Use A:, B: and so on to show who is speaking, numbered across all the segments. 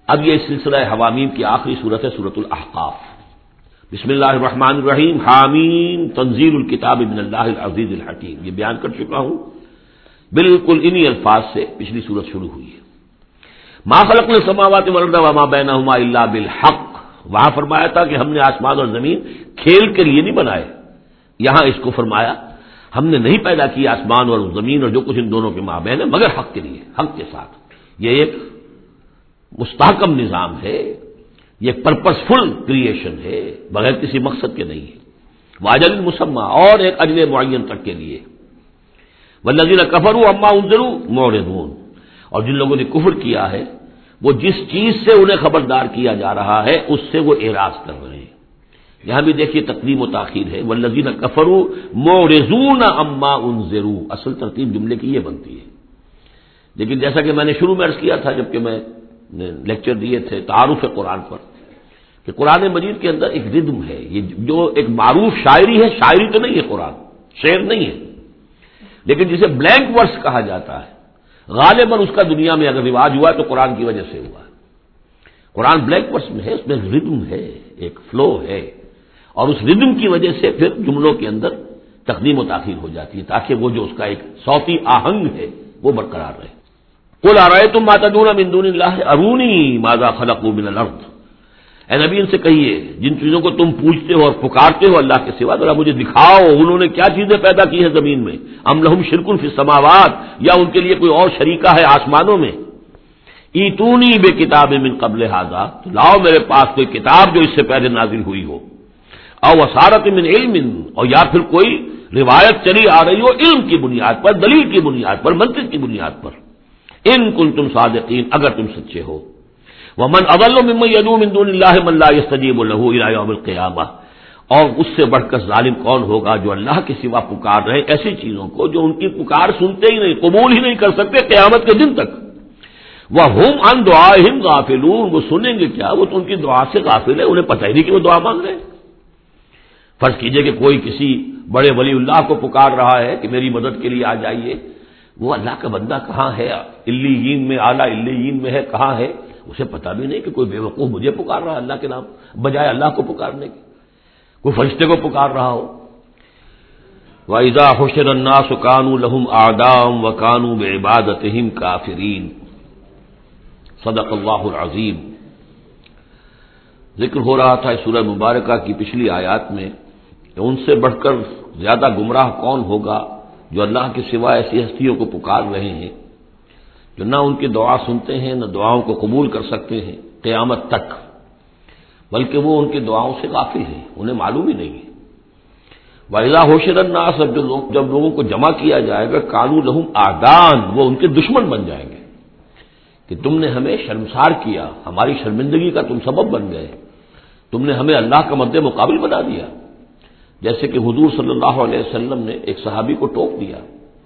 A: اب یہ سلسلہ حوامیم کی آخری صورت ہے سورۃ الاحقاف۔ بسم اللہ الرحمن الرحیم، حامیم تنزیل الکتاب من اللہ العزیز الحکیم، یہ بیان کر چکا ہوں، بالکل انہی الفاظ سے پچھلی صورت شروع ہوئی ہے۔ ما خلقنا السماوات والارض وما بینہما الا بالحق، وہاں فرمایا تھا کہ ہم نے آسمان اور زمین کھیل کے لیے نہیں بنائے، یہاں اس کو فرمایا ہم نے نہیں پیدا کیا آسمان اور زمین اور جو کچھ ان دونوں کے مابین ہے مگر حق کے لیے، حق کے ساتھ۔ یہ ایک مستحکم نظام ہے، یہ پرپسفل کریشن ہے، بغیر کسی مقصد کے نہیں ہے، واجل مسمى، اور ایک اجل معین تک کے لیے۔ والذین کفروا عما انذروا معرضون، اور جن لوگوں نے کفر کیا ہے وہ جس چیز سے انہیں خبردار کیا جا رہا ہے اس سے وہ اعراض کر رہے ہیں۔ یہاں بھی دیکھیے تقدیم و تاخیر ہے، والذین کفروا معرضون عما انذروا، اصل ترتیب جملے کی یہ بنتی ہے، لیکن جیسا کہ میں نے شروع میں عرض کیا تھا جبکہ میں لیکچر دیے تھے تعارف قرآن پر، کہ قرآن مجید کے اندر ایک ردم ہے، یہ جو ایک معروف شاعری ہے، شاعری تو نہیں ہے قرآن، شعر نہیں ہے، لیکن جسے بلینک ورس کہا جاتا ہے، غالباً اس کا دنیا میں اگر رواج ہوا ہے تو قرآن کی وجہ سے ہوا ہے۔ قرآن بلینک ورس میں ہے، اس میں ردم ہے، ایک فلو ہے، اور اس ردم کی وجہ سے پھر جملوں کے اندر تقدیم و تاخیر ہو جاتی ہے تاکہ وہ جو اس کا ایک صوتی آہنگ ہے وہ برقرار رہے۔ قل ارأیتم ما تدعون من دون اللہ ارونی ماذا خلقوا من الارض، اے نبی ان سے کہیے جن چیزوں کو تم پوچھتے ہو اور پکارتے ہو اللہ کے سوا، ذرا مجھے دکھاؤ انہوں نے کیا چیزیں پیدا کی ہیں زمین میں، ام لہم شرک فی السماوات، یا ان کے لیے کوئی اور شریکہ ہے آسمانوں میں، ایتونی بے کتاب من قبل ھذا، تو لاؤ میرے پاس کوئی کتاب جو اس سے پہلے نازل ہوئی ہو، او وصارت من علم، اور یا پھر کوئی روایت چلی آ رہی ہو علم کی بنیاد پر، دلیل کی بنیاد پر، منطق کی بنیاد پر، ان کنتم صادقین، اگر تم سچے ہو۔ ومن اضل ممن يدعو من دون الله من لا يستجيب له الى يوم القيامه، اور اس سے بڑھ کر ظالم کون ہوگا جو اللہ کے سوا پکار رہے ایسی چیزوں کو جو ان کی پکار سنتے ہی نہیں، قبول ہی نہیں کر سکتے قیامت کے دن تک۔ وهم عن دعائهم غافلون، وہ سنیں گے کیا، وہ تو ان کی دعا سے غافل ہے، انہیں پتہ ہی نہیں کہ وہ دعا مانگ رہے ہیں۔ فرض کیجئے کہ کوئی کسی بڑے ولی اللہ کو پکار رہا ہے کہ میری مدد کے لیے آ جائیے، وہ اللہ کا بندہ کہاں ہے، علیین میں، اعلیٰ علیین میں ہے، کہاں ہے، اسے پتہ بھی نہیں کہ کوئی بے وقوف مجھے پکار رہا ہے اللہ کے نام بجائے اللہ کو پکارنے کے، کوئی فرشتے کو پکار رہا ہو۔ وَإِذَا حُشِرَ النَّاسُ كَانُوا لَهُمْ أَعْدَاءً وَكَانُوا بِعِبَادَتِهِمْ كَافِرِينَ۔ صدق اللہ العظیم۔ ذکر ہو رہا تھا اس سورہ مبارکہ کی پچھلی آیات میں کہ ان سے بڑھ کر زیادہ گمراہ کون ہوگا جو اللہ کے سوا ایسی ہستیوں کو پکار رہے ہیں جو نہ ان کی دعا سنتے ہیں نہ دعاؤں کو قبول کر سکتے ہیں قیامت تک، بلکہ وہ ان کی دعاؤں سے غافل ہیں، انہیں معلوم ہی نہیں ہے۔ وَإِذَا حُشِرَ النَّاسُ، جب لوگوں کو جمع کیا جائے گا، كَانُوا لَهُمْ أَعْدَاءً، وہ ان کے دشمن بن جائیں گے کہ تم نے ہمیں شرمسار کیا، ہماری شرمندگی کا تم سبب بن گئے، تم نے ہمیں اللہ کا مد مقابل بنا دیا۔ جیسے کہ حضور صلی اللہ علیہ وسلم نے ایک صحابی کو ٹوک دیا،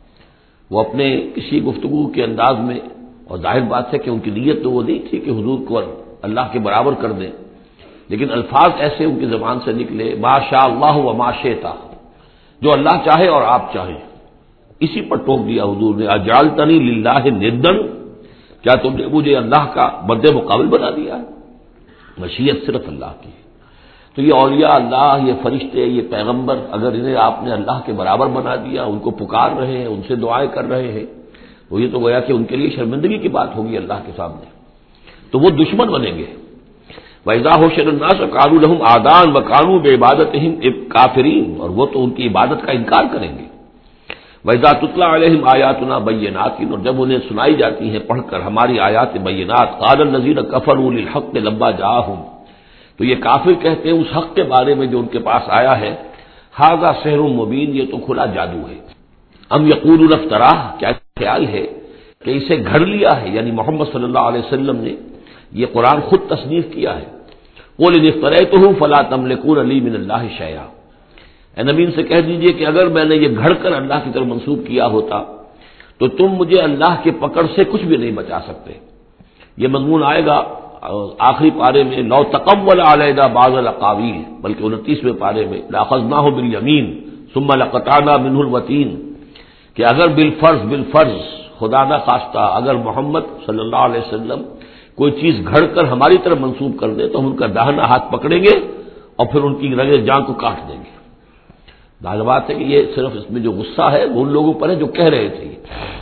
A: وہ اپنے کسی گفتگو کے انداز میں، اور ظاہر بات ہے کہ ان کی نیت تو وہ نہیں تھی کہ حضور کو اللہ کے برابر کر دیں، لیکن الفاظ ایسے ان کی زبان سے نکلے، ما شاء اللہ و ما شئت، جو اللہ چاہے اور آپ چاہیں، اسی پر ٹوک دیا حضور نے، اجعلتنی للہ ندا، کیا تم نے مجھے اللہ کا مد مقابل بنا دیا ہے؟ مشیت صرف اللہ کی ہے۔ تو یہ اولیاء اللہ، یہ فرشتے، یہ پیغمبر، اگر انہیں آپ نے اللہ کے برابر بنا دیا، ان کو پکار رہے ہیں، ان سے دعائیں کر رہے ہیں، تو یہ تو گویا کہ ان کے لیے شرمندگی کی بات ہوگی اللہ کے سامنے، تو وہ دشمن بنیں گے۔ وَإِذَا حُشِرَ النَّاسُ كَانُوا لَهُمْ أَعْدَاءً وَكَانُوا بِعِبَادَتِهِمْ كَافِرِينَ، اور وہ تو ان کی عبادت کا انکار کریں گے۔ وَإِذَا تُتْلَىٰ عَلَيْهِمْ آيَاتُنَا بَيِّنَاتٍ، اور جب انہیں سنائی جاتی ہیں پڑھ کر ہماری آیات بینات، قَالَ الَّذِينَ كَفَرُوا لِلْحَقِّ لَمَّا جَاءَهُمْ، تو یہ کافر کہتے ہیں اس حق کے بارے میں جو ان کے پاس آیا ہے، ھذا سحر مبین، یہ تو کھلا جادو ہے۔ ام یقولون افتراہ، کیا خیال ہے کہ اسے گھڑ لیا ہے، یعنی محمد صلی اللہ علیہ وسلم نے یہ قرآن خود تصنیف کیا ہے۔ قل ان افتریتہ فلا تملکون لی من اللہ شیئا، اے نبی ان سے کہہ دیجئے کہ اگر میں نے یہ گھڑ کر اللہ کی طرف منسوب کیا ہوتا تو تم مجھے اللہ کے پکڑ سے کچھ بھی نہیں بچا سکتے۔ یہ مضمون آئے گا آخری پارے میں، لو تقول علینا بعض الاقاویل، بلکہ 29ویں پارے میں، لاخذناہ بالیمین ثم لقطعنا منہ الوتین، کہ اگر بالفرض خدا نہ خواستہ اگر محمد صلی اللہ علیہ وسلم کوئی چیز گھڑ کر ہماری طرف منسوب کر دے تو ہم ان کا داہنا ہاتھ پکڑیں گے اور پھر ان کی رگے جان کو کاٹ دیں گے۔ ظاہر بات ہے کہ یہ صرف اس میں جو غصہ ہے وہ ان لوگوں پر ہے جو کہہ رہے تھے۔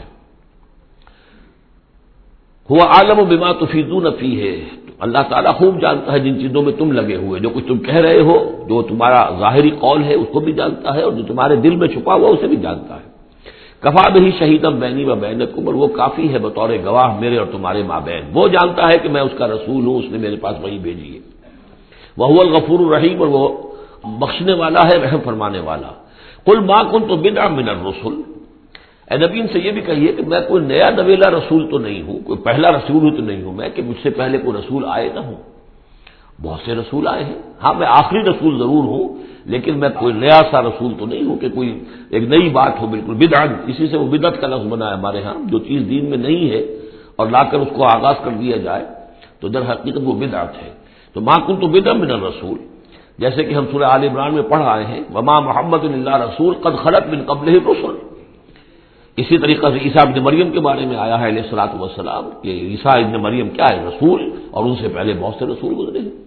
A: هو عالم بما تفیضون فیہ، اللہ تعالیٰ خوب جانتا ہے جن چیزوں میں تم لگے ہوئے، جو کچھ تم کہہ رہے ہو، جو تمہارا ظاہری قول ہے اس کو بھی جانتا ہے، اور جو تمہارے دل میں چھپا ہوا اسے بھی جانتا ہے۔ کفا بہ شہیدا بینی و بینکم، اور وہ کافی ہے بطور گواہ میرے اور تمہارے مابین، وہ جانتا ہے کہ میں اس کا رسول ہوں، اس نے میرے پاس وحی بھیجی ہے۔ وہو الغفور الرحیم، اور وہ بخشنے والا ہے، رحم فرمانے والا۔ قل ما کنت بدعا من الرسل، اے نبی ان سے یہ بھی کہیے کہ میں کوئی نیا نویلا رسول تو نہیں ہوں، کوئی پہلا رسول ہی تو نہیں ہوں میں کہ مجھ سے پہلے کوئی رسول آئے نہ ہوں۔ بہت سے رسول آئے ہیں، ہاں میں آخری رسول ضرور ہوں، لیکن میں کوئی نیا سا رسول تو نہیں ہوں کہ کوئی ایک نئی بات ہو بالکل بدعت، اسی سے وہ بدعت کا لفظ بنا ہے ہمارے ہاں، جو چیز دین میں نہیں ہے اور لا کر اس کو آغاز کر دیا جائے تو در حقیقت وہ بدعت ہے۔ تو ما کنت بدعا من الرسول، جیسے کہ ہم سورہ آل عمران میں پڑھ آئے ہیں، وما محمد الا رسول قد خلت من قبلہ الرسل۔ اسی طریقہ سے عیسیٰ ابن مریم کے بارے میں آیا ہے علیہ الصلوۃ والسلام کہ عیسیٰ ابن مریم کیا ہے؟ رسول، اور ان سے پہلے بہت سے رسول گزرے ہیں۔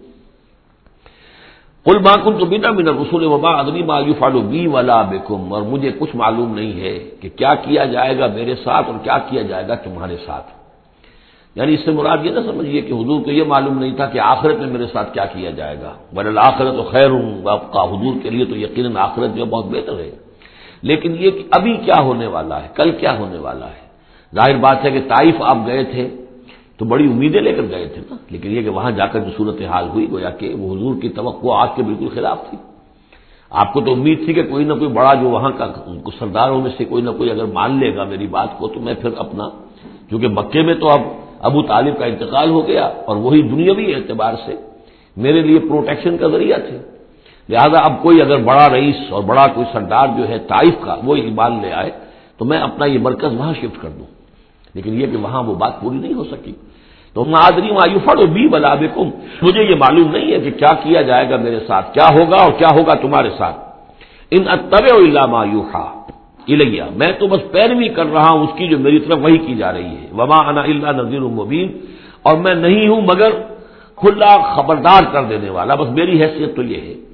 A: قل ما كنت بدعا من الرسل وما ادري ما يفعل بي ولا بكم، اور مجھے کچھ معلوم نہیں ہے کہ کیا کیا جائے گا میرے ساتھ اور کیا کیا جائے گا تمہارے ساتھ۔ یعنی اس سے مراد یہ نہ سمجھیے کہ حضور کو یہ معلوم نہیں تھا کہ آخرت میں میرے ساتھ کیا کیا جائے گا، وللآخرۃ خیر وابقی، حضور کے لیے تو یقیناً آخرت جو بہت بہتر ہے، لیکن یہ کہ ابھی کیا ہونے والا ہے، کل کیا ہونے والا ہے۔ ظاہر بات ہے کہ طائف آپ گئے تھے تو بڑی امیدیں لے کر گئے تھے نا، لیکن یہ کہ وہاں جا کر جو صورتحال ہوئی گویا کہ وہ حضور کی توقعات کے بالکل خلاف تھی۔ آپ کو تو امید تھی کہ کوئی نہ کوئی بڑا جو وہاں کا سرداروں میں سے کوئی نہ کوئی اگر مان لے گا میری بات کو تو میں پھر اپنا، کیونکہ مکے میں تو اب ابو طالب کا انتقال ہو گیا اور وہی دنیاوی اعتبار سے میرے لیے پروٹیکشن کا ذریعہ تھے، لہذا اب کوئی اگر بڑا رئیس اور بڑا کوئی سردار جو ہے طائف کا وہ ایمان لے آئے تو میں اپنا یہ مرکز وہاں شفٹ کر دوں، لیکن یہ کہ وہاں وہ بات پوری نہیں ہو سکی۔ تو ما ادری ما یفعل بی ولا بکم، مجھے یہ معلوم نہیں ہے کہ کیا کیا جائے گا میرے ساتھ، کیا ہوگا اور کیا ہوگا تمہارے ساتھ۔ ان اتبع الا ما یوحی الی، میں تو بس پیروی کر رہا ہوں اس کی جو میری طرف وحی کی جا رہی ہے۔ وما انا الا نذیر مبین، اور میں نہیں ہوں مگر کھلا خبردار کر دینے والا، بس میری حیثیت تو یہ ہے۔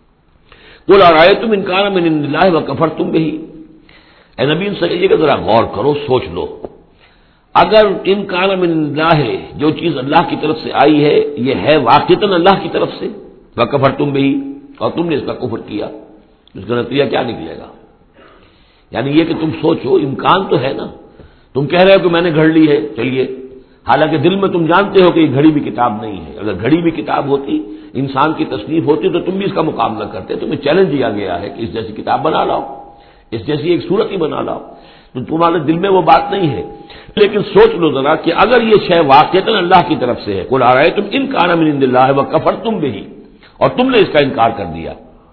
A: قل ارأیتم ان کان من عند اللہ وکفرتم بہ، اے نبی ان سے کہیے کہ ذرا غور کرو، سوچ لو، اگر ان کان من عند اللہ، جو چیز اللہ کی طرف سے آئی ہے یہ ہے واقعتاً اللہ کی طرف سے، وکفرتم بہ، اور تم نے اس کا کفر کیا، اس کا نتیجہ کیا نکلے گا؟ یعنی یہ کہ تم سوچو، امکان تو ہے نا، تم کہہ رہے ہو کہ میں نے گھڑ لی ہے، چلیے، حالانکہ دل میں تم جانتے ہو کہ یہ گھڑی بھی کتاب نہیں ہے، اگر گھڑی بھی کتاب ہوتی، انسان کی تصنیف ہوتی تو تم بھی اس کا مقابلہ کرتے، تمہیں چیلنج دیا گیا ہے کہ اس جیسی کتاب بنا لاؤ، اس جیسی ایک صورت ہی بنا لاؤ، تو تمہارے دل میں وہ بات نہیں ہے، لیکن سوچ لو ذرا کہ اگر یہ شے واقعتاً اللہ کی طرف سے ہے، قل ارأیتم ان کان من عند اللہ وکفرتم بہ، اور تم نے اس کا انکار کر دیا،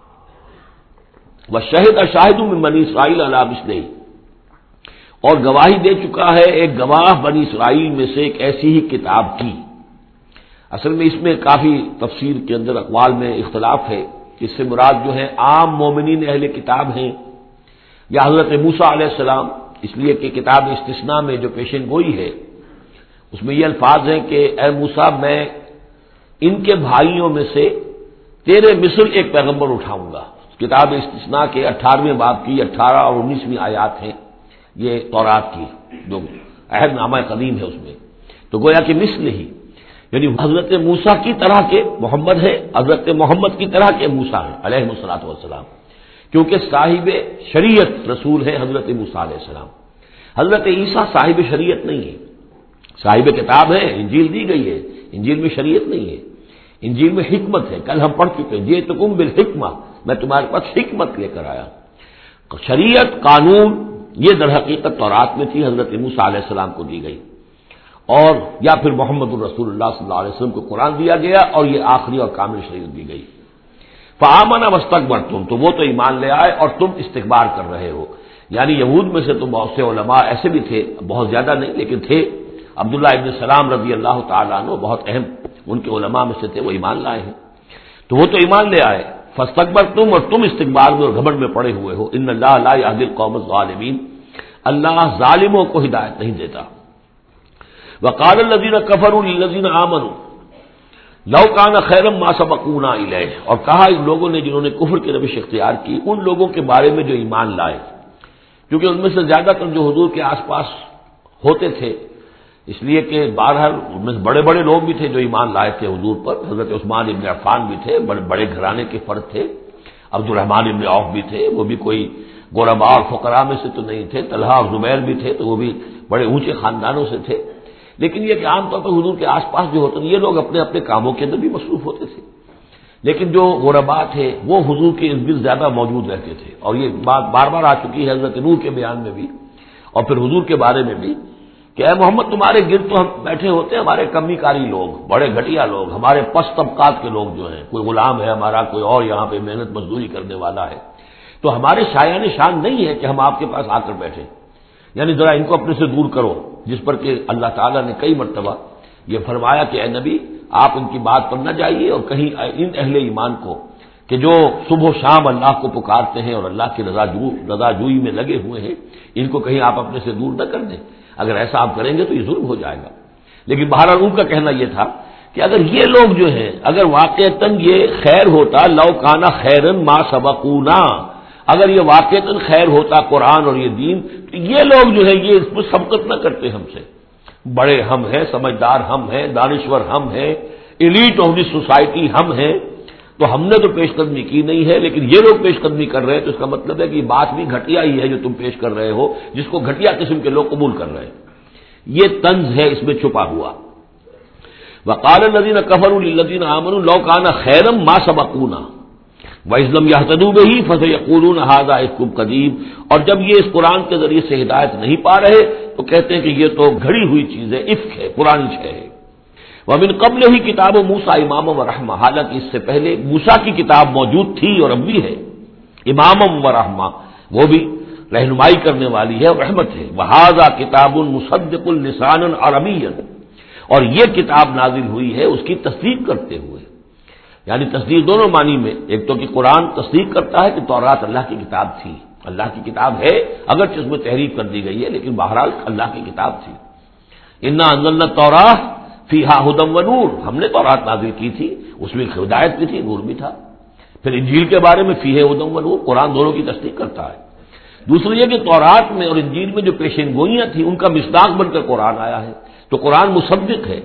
A: وشہد شاہد من بنی اسرائیل علی مثلہ، اور گواہی دے چکا ہے ایک گواہ بنی اسرائیل میں سے ایک ایسی ہی کتاب کی۔ اصل میں اس میں کافی تفسیر کے اندر اقوال میں اختلاف ہے کہ اس سے مراد جو ہے عام مومنین اہل کتاب ہیں یا حضرت موسیٰ علیہ السلام، اس لیے کہ کتاب استثناء میں جو پیشن گوئی ہے اس میں یہ الفاظ ہیں کہ اے موسیٰ میں ان کے بھائیوں میں سے تیرے مصر ایک پیغمبر اٹھاؤں گا۔ کتاب استثناء کے 18ویں باب کی 18 اور 19ویں آیات ہیں یہ تورات کی، جو عہد نامہ قدیم ہے اس میں، تو گویا کہ مثل ہی، یعنی حضرت موسیٰ کی طرح کے محمد ہے، حضرت محمد کی طرح کے موسیٰ ہیں علیہ الصلوۃ والسلام، کیونکہ صاحب شریعت رسول ہے حضرت موسیٰ علیہ السلام۔ حضرت عیسیٰ صاحب شریعت نہیں ہے، صاحب کتاب ہے، انجیل دی گئی ہے، انجیل میں شریعت نہیں ہے، انجیل میں حکمت ہے، کل ہم پڑھ چکے ہیں جئتکم بالحکمہ، میں تمہارے پاس حکمت لے کر آیا۔ شریعت، قانون، یہ در حقیقت تورات میں تھی، حضرت موسیٰ علیہ السلام کو دی گئی، اور یا پھر محمد الرسول اللہ صلی اللہ علیہ وسلم کو قرآن دیا گیا اور یہ آخری اور کامل شریعت دی گئی۔ فآمن واستکبرتم، تو وہ تو ایمان لے آئے اور تم استکبار کر رہے ہو، یعنی یہود میں سے تو بہت سے علماء ایسے بھی تھے، بہت زیادہ نہیں لیکن تھے، عبداللہ ابن سلام رضی اللہ تعالیٰ عنہ بہت اہم ان کے علماء میں سے تھے، وہ ایمان لائے ہیں، تو وہ تو ایمان لے آئے، فاستکبرتم، اور تم استکبار میں اور گھمنڈ میں پڑے ہوئے ہو۔ ان اللہ لا یہدی القوم الظالمین، اللہ ظالموں کو ہدایت نہیں دیتا۔ وقال الذین کفروا للذین آمنوا لو کان خیرا ما سبقونا الیہ، اور کہا ان لوگوں نے جنہوں نے کفر کی روش اختیار کی ان لوگوں کے بارے میں جو ایمان لائے، کیونکہ ان میں سے زیادہ تر جو حضور کے آس پاس ہوتے تھے، اس لیے کہ بہرحال ان میں بڑے بڑے لوگ بھی تھے جو ایمان لائے تھے حضور پر، حضرت عثمان ابن عفان بھی تھے، بڑے بڑے گھرانے کے فرد تھے، عبد الرحمن ابن عوف بھی تھے، وہ بھی کوئی غرباء اور فقراء میں سے تو نہیں تھے، طلحہ اور زبیر بھی تھے تو وہ بھی بڑے اونچے خاندانوں سے تھے، لیکن یہ کہ عام طور پر حضور کے آس پاس جو ہوتے ہیں یہ لوگ اپنے اپنے کاموں کے اندر بھی مصروف ہوتے تھے، لیکن جو غرباء تھے وہ حضور کے ارد گرد زیادہ موجود رہتے تھے، اور یہ بات بار بار آ چکی ہے حضرت نوح کے بیان میں بھی اور پھر حضور کے بارے میں بھی کہ اے محمد تمہارے گرد تو ہم بیٹھے ہوتے ہیں ہمارے کمی کاری لوگ، بڑے گھٹیا لوگ، ہمارے پست طبقات کے لوگ جو ہیں، کوئی غلام ہے ہمارا، کوئی اور یہاں پہ محنت مزدوری کرنے والا ہے، تو ہمارے شایان شان نہیں ہے کہ ہم آپ کے پاس آ کر بیٹھیں، یعنی ذرا ان کو اپنے سے دور کرو، جس پر کہ اللہ تعالیٰ نے کئی مرتبہ یہ فرمایا کہ اے نبی آپ ان کی بات پر نہ جائیے، اور کہیں ان اہل ایمان کو کہ جو صبح و شام اللہ کو پکارتے ہیں اور اللہ کی رضا جوئی میں لگے ہوئے ہیں، ان کو کہیں آپ اپنے سے دور نہ کر دیں، اگر ایسا آپ کریں گے تو یہ ظلم ہو جائے گا۔ لیکن بہرحال ان کا کہنا یہ تھا کہ اگر یہ لوگ جو ہیں اگر واقعتاً یہ خیر ہوتا، لو کانا خیرن ما سبقونا، اگر یہ واقعتاً خیر ہوتا قرآن اور یہ دین، تو یہ لوگ جو ہے یہ اس پر سبقت نہ کرتے ہم سے، بڑے ہم ہیں، سمجھدار ہم ہیں، دانشور ہم ہیں، ایلیٹ آف دی سوسائٹی ہم ہیں، تو ہم نے تو پیش قدمی کی نہیں ہے، لیکن یہ لوگ پیش قدمی کر رہے ہیں، تو اس کا مطلب ہے کہ یہ بات بھی گھٹیا ہی ہے جو تم پیش کر رہے ہو، جس کو گھٹیا قسم کے لوگ قبول کر رہے ہیں۔ یہ طنز ہے اس میں چھپا ہوا۔ وقال الذین کفروا للذین آمنوا لو کان خیرا ما سبقونا وَإِذْ لَمْ يَهْتَدُوا بِهِ فَسَيَقُولُونَ هَذَا إِفْكٌ قَدِيمٌ، اور جب یہ اس قرآن کے ذریعے سے ہدایت نہیں پا رہے تو کہتے ہیں کہ یہ تو گھڑی ہوئی چیز ہے، افک ہے، پرانی شے ہے۔ وَمِن قَبْلِهِ کتاب موسیٰ اماما ورحمہ، حالانکہ اس سے پہلے موسیٰ کی کتاب موجود تھی اور اب بھی ہے، اماما ورحمہ، وہ بھی رہنمائی کرنے والی ہے اور رحمت ہے۔ وَهَذَا کتاب مصدق لسانا عربیا، اور یہ کتاب نازل ہوئی ہے اس کی تصدیق کرتے ہوئے، یعنی تصدیق دونوں معنی میں، ایک تو کہ قرآن تصدیق کرتا ہے کہ تورات اللہ کی کتاب تھی، اللہ کی کتاب ہے، اگرچہ اس میں تحریف کر دی گئی ہے لیکن بہرحال اللہ کی کتاب تھی۔ انا انزلنا التوراۃ فیہا ھدی ونور، ہم نے تورات نازل کی تھی، اس میں ہدایت بھی تھی، نور بھی تھا۔ پھر انجیل کے بارے میں فیہا ھدی ونور، قرآن دونوں کی تصدیق کرتا ہے۔ دوسری یہ کہ تورات میں اور انجیل میں جو پیشین گوئیاں تھیں ان کا مصداق بن کر قرآن آیا ہے، تو قرآن مصدق ہے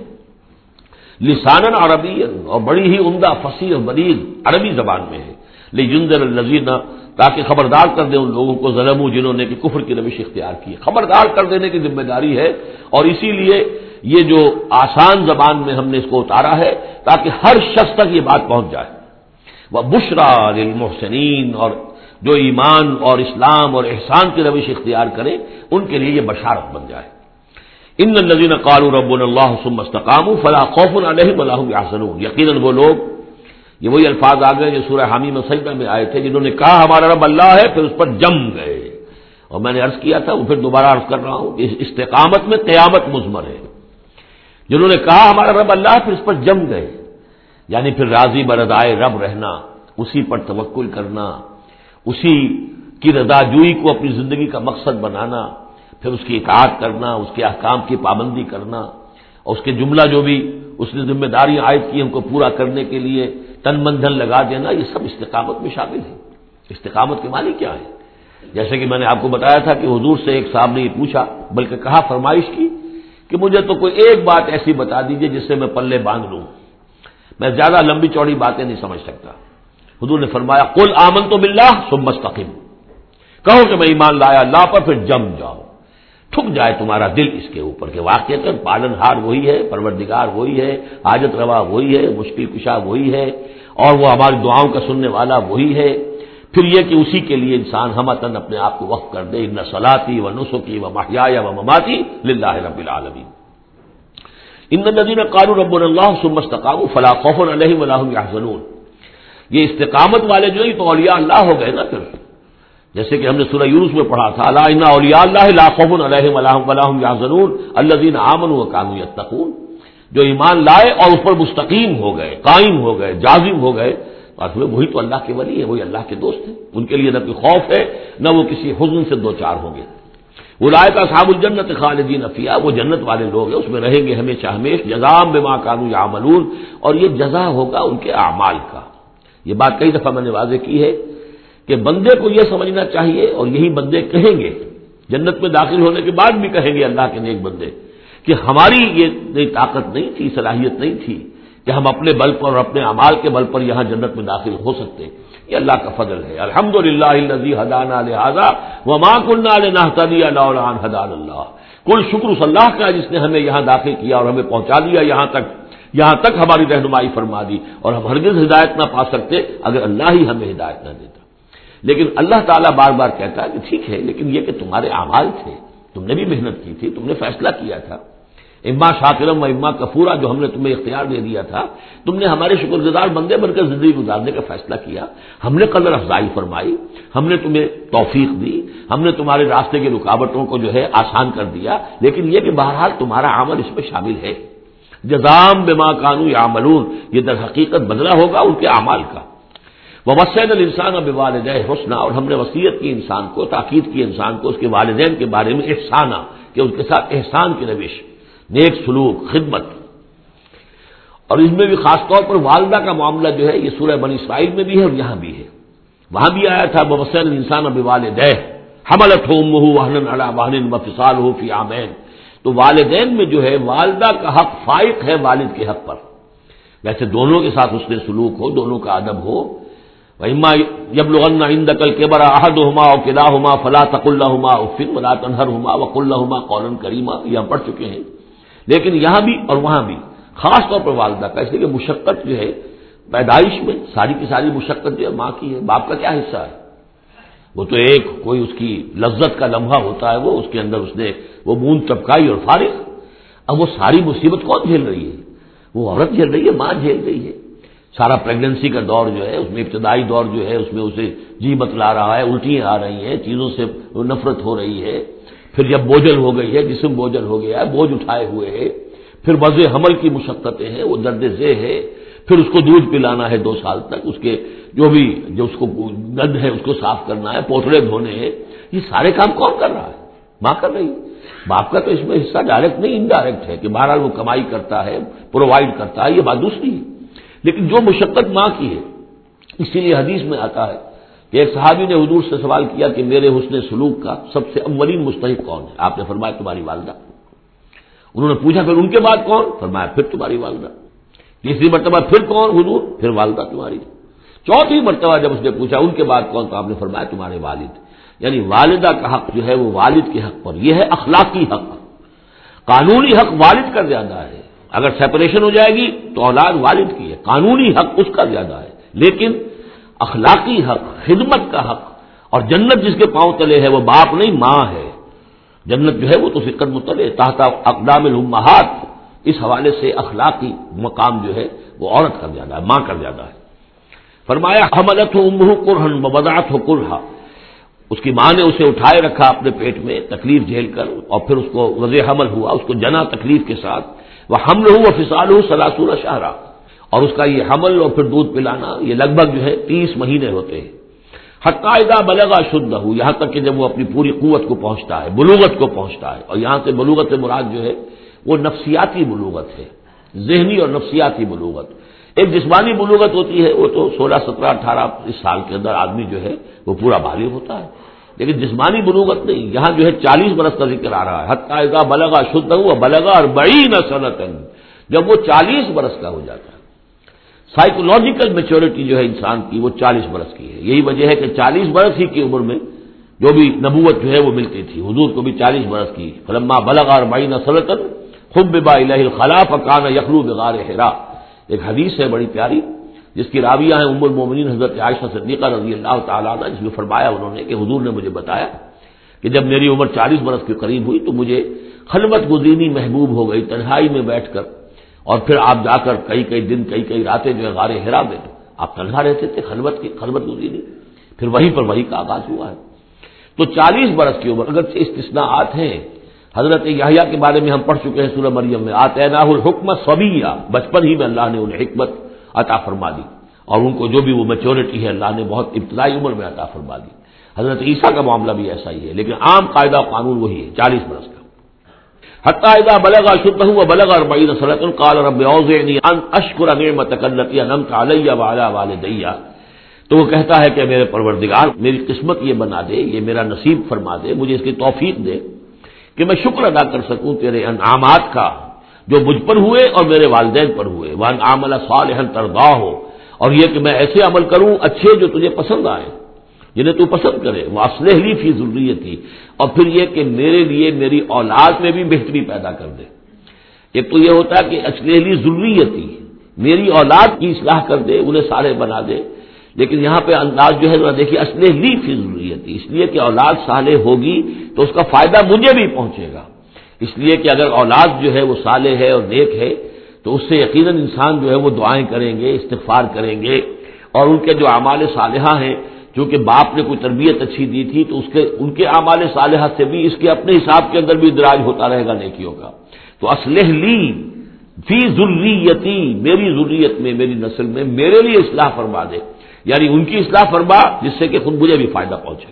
A: لسانن عربی، اور بڑی ہی عمدہ فصیح اور بلیغ عربی زبان میں ہے، لینذر الذین، تاکہ خبردار کر دیں ان لوگوں کو ظلموا جنہوں نے کہ کفر کی روش اختیار کی، خبردار کر دینے کی ذمہ داری ہے، اور اسی لیے یہ جو آسان زبان میں ہم نے اس کو اتارا ہے تاکہ ہر شخص تک یہ بات پہنچ جائے۔ وبشریٰ للمحسنین، اور جو ایمان اور اسلام اور احسان کی روش اختیار کریں ان کے لیے یہ بشارت بن جائے۔ ان الذین قالوا ربنا اللہ ثم استقاموا فلا خوف علیہم ولا هم یحزنون، یقیناً وہ لوگ، یہ وہی الفاظ آ گئے جو سورہ حامیم و سجدہ میں آئے تھے، جنہوں نے کہا ہمارا رب اللہ ہے پھر اس پر جم گئے، اور میں نے عرض کیا تھا وہ پھر دوبارہ عرض کر رہا ہوں کہ استقامت میں قیامت مضمر ہے، جنہوں نے کہا ہمارا رب اللہ ہے پھر اس پر جم گئے، یعنی پھر راضی برضائے رب رہنا، اسی پر توکل کرنا، اسی کی رضا جوئی کو اپنی زندگی کا مقصد بنانا، پھر اس کی اطاعت کرنا، اس کے احکام کی پابندی کرنا، اور اس کے جملہ جو بھی اس نے ذمہ داریاں عائد کی ان کو پورا کرنے کے لیے تن من دھن لگا دینا، یہ سب استقامت میں شامل ہے۔ استقامت کے معنی کیا ہے؟ جیسے کہ میں نے آپ کو بتایا تھا کہ حضور سے ایک صاحب نے یہ پوچھا، بلکہ کہا فرمائش کی کہ مجھے تو کوئی ایک بات ایسی بتا دیجئے جس سے میں پلے باندھ لوں، میں زیادہ لمبی چوڑی باتیں نہیں سمجھ سکتا۔ حضور نے فرمایا قل آمنت باللہ ثم استقم، کہو کہ میں ایمان لایا اللہ پر پھر جم جاؤ، ٹھک جائے تمہارا دل اس کے اوپر کہ واقعتاً پالن ہار وہی ہے، پروردگار وہی ہے، حاجت روا وہی ہے، مشکل کشا وہی ہے، اور وہ ہماری دعاؤں کا سننے والا وہی ہے۔ پھر یہ کہ اسی کے لیے انسان ہمتاً اپنے آپ کو وقف کر دے، ان صلاتی و نسکی و محیای و مماتی للہ رب العالمین۔ ان الذین قالوا ربنا اللہ ثم استقاموا فلا خوف علیہم ولا هم یحزنون، یہ استقامت والے جو ہیں تو اولیاء اللہ ہو گئے نا، پھر جیسے کہ ہم نے سورہ یونس میں پڑھا تھا الا ان اولیاء اللہ لا خوف علیہم ولا هم یحزنون الذین آمنوا وکانوا یتقون، جو ایمان لائے اور اس پر مستقیم ہو گئے، قائم ہو گئے، جازم ہو گئے، اصل میں وہی تو اللہ کے ولی ہیں، وہی اللہ کے دوست ہیں، ان کے لیے نہ کوئی خوف ہے نہ وہ کسی حزن سے دوچار ہوں گے۔ اولئک اصحاب الجنت خالدین فیہا، وہ جنت والے لوگ ہیں، اس میں رہیں گے ہمیشہ ہمیشہ، جزاء بما کانوا یعملون، اور یہ جزا ہوگا ان کے اعمال کا۔ یہ بات کئی دفعہ میں نے واضح کی ہے کہ بندے کو یہ سمجھنا چاہیے، اور یہی بندے کہیں گے جنت میں داخل ہونے کے بعد بھی کہیں گے اللہ کے نیک بندے کہ ہماری یہ طاقت نہیں تھی، صلاحیت نہیں تھی کہ ہم اپنے بل پر اور اپنے اعمال کے بل پر یہاں جنت میں داخل ہو سکتے۔ یہ اللہ کا فضل ہے۔ الحمدللہ الذی ہدانا لہذا وما کنا لنہتدی لولا ان ہدانا اللہ، کل شکر اس اللہ کا جس نے ہمیں یہاں داخل کیا اور ہمیں پہنچا دیا یہاں تک ہماری رہنمائی فرما دی، اور ہم ہرگز ہدایت نہ پا سکتے اگر اللہ ہی ہمیں ہدایت نہ دیتا۔ لیکن اللہ تعالیٰ بار بار کہتا ہے کہ ٹھیک ہے، لیکن یہ کہ تمہارے اعمال تھے، تم نے بھی محنت کی تھی، تم نے فیصلہ کیا تھا، اما شاکرم و اما کفورا، جو ہم نے تمہیں اختیار دے دیا تھا، تم نے ہمارے شکر گزار بندے بن کر زندگی گزارنے کا فیصلہ کیا، ہم نے قدر افزائی فرمائی، ہم نے تمہیں توفیق دی، ہم نے تمہارے راستے کی رکاوٹوں کو جو ہے آسان کر دیا، لیکن یہ کہ بہرحال تمہارا عمل اس میں شامل ہے۔ جزاء بما کانوا یعملون، یہ در حقیقت بدلہ ہوگا ان کے اعمال کا۔ ووصینا الانسان بوالدیہ حسنا، اور ہم نے وصیت کی انسان کو، تاکید کی انسان کو اس کے والدین کے بارے میں احسانا، کہ اس کے ساتھ احسان کی روش، نیک سلوک، خدمت۔ اور اس میں بھی خاص طور پر والدہ کا معاملہ جو ہے یہ سورہ بنی اسرائیل میں بھی ہے اور یہاں بھی ہے۔ وہاں بھی آیا تھا ووصینا الانسان بوالدیہ حملتہ امہ وہنا علی وہن وفصالہ فی عامین، تو والدین میں جو ہے والدہ کا حق فائق ہے والد کے حق پر، ویسے دونوں کے ساتھ اس نے سلوک ہو، دونوں کا ادب ہو۔ وَإِمَّا يَبْلُغَنَّ عِندَكَ الْكِبَرَ أَحَدُهُمَا أَوْ كِلَاهُمَا فَلَا تَقُل لَّهُمَا أُفٍّ وَلَا تَنْهَرْهُمَا وَقُل لَّهُمَا قَوْلًا كَرِيمًا، یہ ہم پڑھ چکے ہیں۔ لیکن یہاں بھی اور وہاں بھی خاص طور پر والدہ کا، اس لیے کہ مشقت جو ہے پیدائش میں ساری کی ساری مشقت جو ہے ماں کی ہے، باپ کا کیا حصہ ہے؟ وہ تو ایک کوئی اس کی لذت کا لمحہ ہوتا ہے، وہ اس کے اندر اس نے وہ بوند ٹپکائی اور فارغ۔ اب وہ ساری مصیبت کون جھیل رہی ہے؟ وہ عورت جھیل رہی ہے، ماں جھیل رہی ہے۔ سارا پریگننسی کا دور جو ہے اس میں ابتدائی دور جو ہے اس میں اسے جی بتلا رہا ہے، الٹیاں آ رہی ہیں، چیزوں سے نفرت ہو رہی ہے، پھر جب بوجھل ہو گئی ہے، جسم بوجھل ہو گیا ہے، بوجھ اٹھائے ہوئے ہے، پھر وضع حمل کی مشقتیں ہیں، وہ درد ذہ ہے، پھر اس کو دودھ پلانا ہے 2 سال تک، اس کے جو اس کو گند ہے اس کو صاف کرنا ہے، پوتڑے دھونے ہیں، یہ سارے کام کون کر رہا ہے؟ ماں کر رہی ہے۔ باپ کا تو اس میں حصہ ڈائریکٹ نہیں، انڈائریکٹ ہے کہ بہرحال وہ کمائی کرتا ہے، پرووائڈ کرتا ہے، یہ بات دوسری ہے۔ لیکن جو مشقت ماں کی ہے، اسی لیے حدیث میں آتا ہے کہ ایک صحابی نے حضور سے سوال کیا کہ میرے حسن سلوک کا سب سے اولین مستحق کون ہے؟ آپ نے فرمایا تمہاری والدہ۔ انہوں نے پوچھا پھر ان کے بعد کون؟ فرمایا پھر تمہاری والدہ۔ تیسری مرتبہ پھر کون؟ حضور پھر والدہ تمہاری۔ چوتھی مرتبہ جب اس نے پوچھا ان کے بعد کون، تو آپ نے فرمایا تمہارے والد۔ یعنی والدہ کا حق جو ہے وہ والد کے حق پر، یہ ہے اخلاقی حق۔ قانونی حق والد کا زیادہ ہے، اگر سیپریشن ہو جائے گی تو اولاد والد کی ہے، قانونی حق اس کا زیادہ ہے، لیکن اخلاقی حق، خدمت کا حق، اور جنت جس کے پاؤں تلے ہے وہ باپ نہیں ماں ہے۔ جنت جو ہے وہ تو فکر متلے تحت اقدام الامہات، اس حوالے سے اخلاقی مقام جو ہے وہ عورت کا زیادہ ہے، ماں کا زیادہ ہے۔ فرمایا حملتہ امہ کرہا ووضعتہ کرہا، اس کی ماں نے اسے اٹھائے رکھا اپنے پیٹ میں تکلیف جھیل کر، اور پھر اس کو وضع حمل ہوا، اس کو جنا تکلیف کے ساتھ، وحملہ وفصالہ 30 شہرا، اور اس کا یہ حمل اور پھر دودھ پلانا یہ لگ بھگ جو ہے 30 مہینے ہوتے ہیں۔ حتی اذا بلغ اشدہ، یہاں تک کہ جب وہ اپنی پوری قوت کو پہنچتا ہے، بلوغت کو پہنچتا ہے، اور یہاں سے بلوغت سے مراد جو ہے وہ نفسیاتی بلوغت ہے، ذہنی اور نفسیاتی بلوغت۔ ایک جسمانی بلوغت ہوتی ہے، وہ تو 16 17 18 اس سال کے اندر آدمی جو ہے وہ پورا بالغ ہوتا ہے، لیکن جسمانی بلوغت نہیں، یہاں جو ہے 40 برس کا ذکر آ رہا ہے۔ حتی اذا بلغ اشدہ وبلغ 40 سنۃ، جب وہ 40 برس کا ہو جاتا ہے۔ سائیکولوجیکل میچورٹی جو ہے انسان کی وہ 40 برس کی ہے، یہی وجہ ہے کہ 40 برس ہی کی عمر میں جو بھی نبوت جو ہے وہ ملتی تھی، حضور کو بھی 40 برس کی۔ فلما بلغ 40 سنۃ حبب الیہ الخلاء فکان یخلو بغار حراء، ایک حدیث ہے بڑی پیاری جس کی راویہ ہیں ام المومنین حضرت عائشہ صدیقہ رضی اللہ تعالیٰ عنہ، جس میں فرمایا انہوں نے کہ حضور نے مجھے بتایا کہ جب میری عمر 40 برس کے قریب ہوئی تو مجھے خلوت گزینی محبوب ہو گئی، تنہائی میں بیٹھ کر، اور پھر آپ جا کر کئی دن کئی راتیں جو ہے غار حرا میں آپ تنہا رہتے تھے، خلوت گزینی، پھر وہیں پر وہی کا آغاز ہوا ہے۔ تو 40 برس کی عمر، اگرچہ استثناءات ہیں، حضرت یحییٰ کے بارے میں ہم پڑھ چکے ہیں سورہ مریم میں، آتیناہ الحکم صبیہ، بچپن ہی میں اللہ نے انہیں حکمت عطا فرما دی، اور ان کو جو بھی وہ میچورٹی ہے اللہ نے بہت ابتدائی عمر میں عطا فرما دی۔ حضرت عیسیٰ کا معاملہ بھی ایسا ہی ہے، لیکن عام قاعدہ قانون وہی ہے 40 برس کا۔ حتی اذا بلغ اشدہ وبلغ 40 سنة قال رب اوزعنی ان اشکر نعمتک التي انعمت علی وعلی والدی، تو وہ کہتا ہے کہ میرے پروردگار میری قسمت یہ بنا دے، یہ میرا نصیب فرما دے، مجھے اس کی توفیق دے کہ میں شکر ادا کر سکوں تیرے انعامات کا جو مجھ پر ہوئے اور میرے والدین پر ہوئے، وان اعمل صالحا ترضاہ، اور یہ کہ میں ایسے عمل کروں اچھے جو تجھے پسند آئے، جنہیں تو پسند کرے، واصلح لی فی ذریتی، اور پھر یہ کہ میرے لیے میری اولاد میں بھی بہتری پیدا کر دے۔ ایک تو یہ ہوتا ہے کہ اصلح لی ذریتی، میری اولاد کی اصلاح کر دے، انہیں صالح بنا دے، لیکن یہاں پہ انداز جو ہے ذرا دیکھیے، اصلح لی فی ذریتی، اس لیے کہ اولاد صالح ہوگی تو اس کا فائدہ مجھے بھی پہنچے گا، اس لیے کہ اگر اولاد جو ہے وہ صالح ہے اور نیک ہے تو اس سے یقیناً انسان جو ہے وہ دعائیں کریں گے، استغفار کریں گے، اور ان کے جو اعمال صالحہ ہیں، چونکہ باپ نے کوئی تربیت اچھی دی تھی تو ان کے اعمال صالحہ سے بھی اس کے اپنے حساب کے اندر بھی اندراج ہوتا رہے گا نیکیوں کا۔ تو اصلح لی فی ذریتی، میری ذریت میں، میری نسل میں میرے لیے اصلاح فرما دے، یعنی ان کی اصلاح فرما جس سے کہ خود مجھے بھی فائدہ پہنچے۔